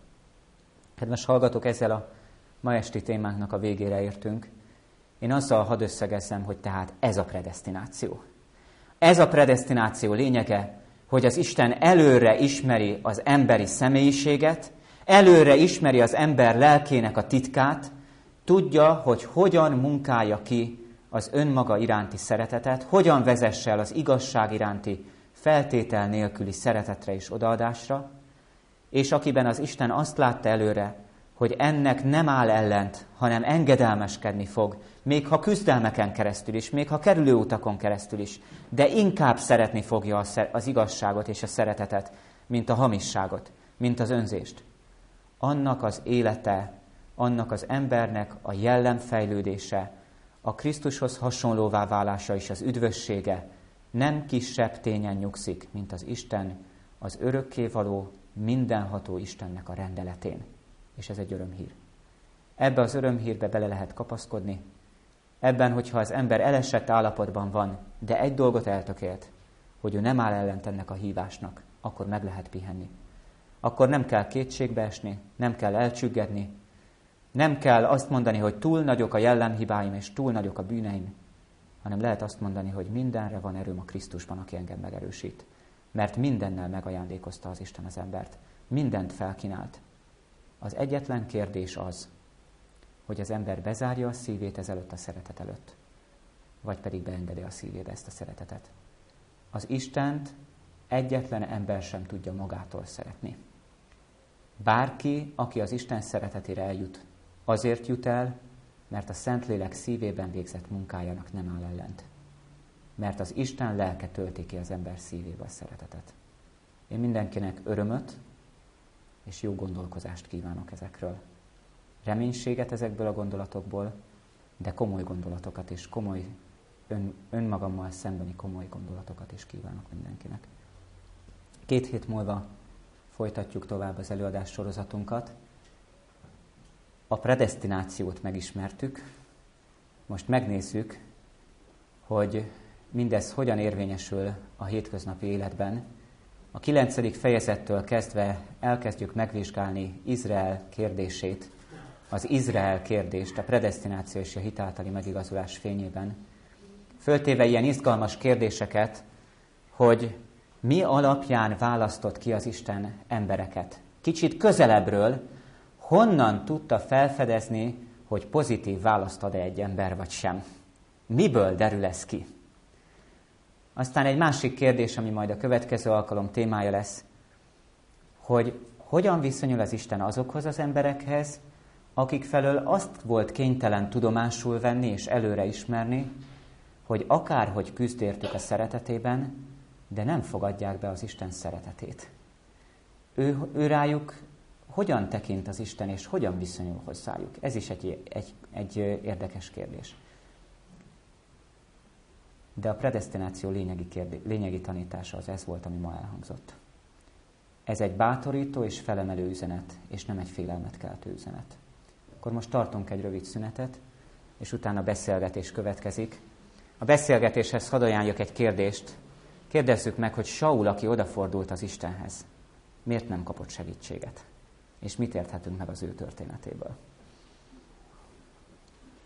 Kedves hallgatók, ezzel a ma esti témánknak a végére értünk. Én azzal hadd összegezzem, hogy tehát ez a predesztináció. Ez a predesztináció lényege, hogy az Isten előre ismeri az emberi személyiséget, előre ismeri az ember lelkének a titkát, tudja, hogy hogyan munkálja ki az önmaga iránti szeretetet, hogyan vezesse el az igazság iránti feltétel nélküli szeretetre és odaadásra, és akiben az Isten azt látta előre, hogy ennek nem áll ellent, hanem engedelmeskedni fog, még ha küzdelmeken keresztül is, még ha kerülő utakon keresztül is, de inkább szeretni fogja az igazságot és a szeretetet, mint a hamisságot, mint az önzést. Annak az élete, annak az embernek a jellemfejlődése, a Krisztushoz hasonlóvá válása és az üdvössége nem kisebb tényen nyugszik, mint az Isten, az örökkévaló, mindenható Istennek a rendeletén. És ez egy örömhír. Ebbe az örömhírbe bele lehet kapaszkodni. Ebben, hogyha az ember elesett állapotban van, de egy dolgot eltökélt, hogy ő nem áll ellent ennek a hívásnak, akkor meg lehet pihenni. Akkor nem kell kétségbe esni, nem kell elcsüggedni, nem kell azt mondani, hogy túl nagyok a jellemhibáim és túl nagyok a bűneim, hanem lehet azt mondani, hogy mindenre van erőm a Krisztusban, aki engem megerősít. Mert mindennel megajándékozta az Isten az embert. Mindent felkínált. Az egyetlen kérdés az, hogy az ember bezárja a szívét ezelőtt a szeretet előtt, vagy pedig beengedi a szívébe ezt a szeretetet. Az Istent egyetlen ember sem tudja magától szeretni. Bárki, aki az Isten szeretetére eljut, azért jut el, mert a Szentlélek szívében végzett munkájának nem áll ellent. Mert az Isten lelke tölti ki az ember szívébe a szeretetet. Én mindenkinek örömöt és jó gondolkozást kívánok ezekről. Reménységet ezekből a gondolatokból, de komoly gondolatokat és komoly, ön, önmagammal szembeni komoly gondolatokat is kívánok mindenkinek. Két hét múlva folytatjuk tovább az előadás sorozatunkat. A predesztinációt megismertük, most megnézzük, hogy mindez hogyan érvényesül a hétköznapi életben. A kilencedik fejezettől kezdve elkezdjük megvizsgálni Izrael kérdését, az Izrael kérdést, a predesztináció és a hit általi megigazulás fényében. Föltéve ilyen izgalmas kérdéseket, hogy mi alapján választott ki az Isten embereket. Kicsit közelebbről, honnan tudta felfedezni, hogy pozitív választ ad-e egy ember, vagy sem? Miből derül ez ki? Aztán egy másik kérdés, ami majd a következő alkalom témája lesz, hogy hogyan viszonyul az Isten azokhoz az emberekhez, akik felől azt volt kénytelen tudomásul venni és előre ismerni, hogy akárhogy küzd értük a szeretetében, de nem fogadják be az Isten szeretetét. Ő, ő rájuk hogyan tekint az Isten, és hogyan viszonyul hozzájuk? Ez is egy, egy, egy érdekes kérdés. De a predesztináció lényegi, kérdés, lényegi tanítása az ez volt, ami ma elhangzott. Ez egy bátorító és felemelő üzenet, és nem egy félelmet keltő üzenet. Akkor most tartunk egy rövid szünetet, és utána beszélgetés következik. A beszélgetéshez hadd ajánljak egy kérdést. Kérdezzük meg, hogy Saul, aki odafordult az Istenhez, miért nem kapott segítséget? És mit érthetünk meg az ő történetéből?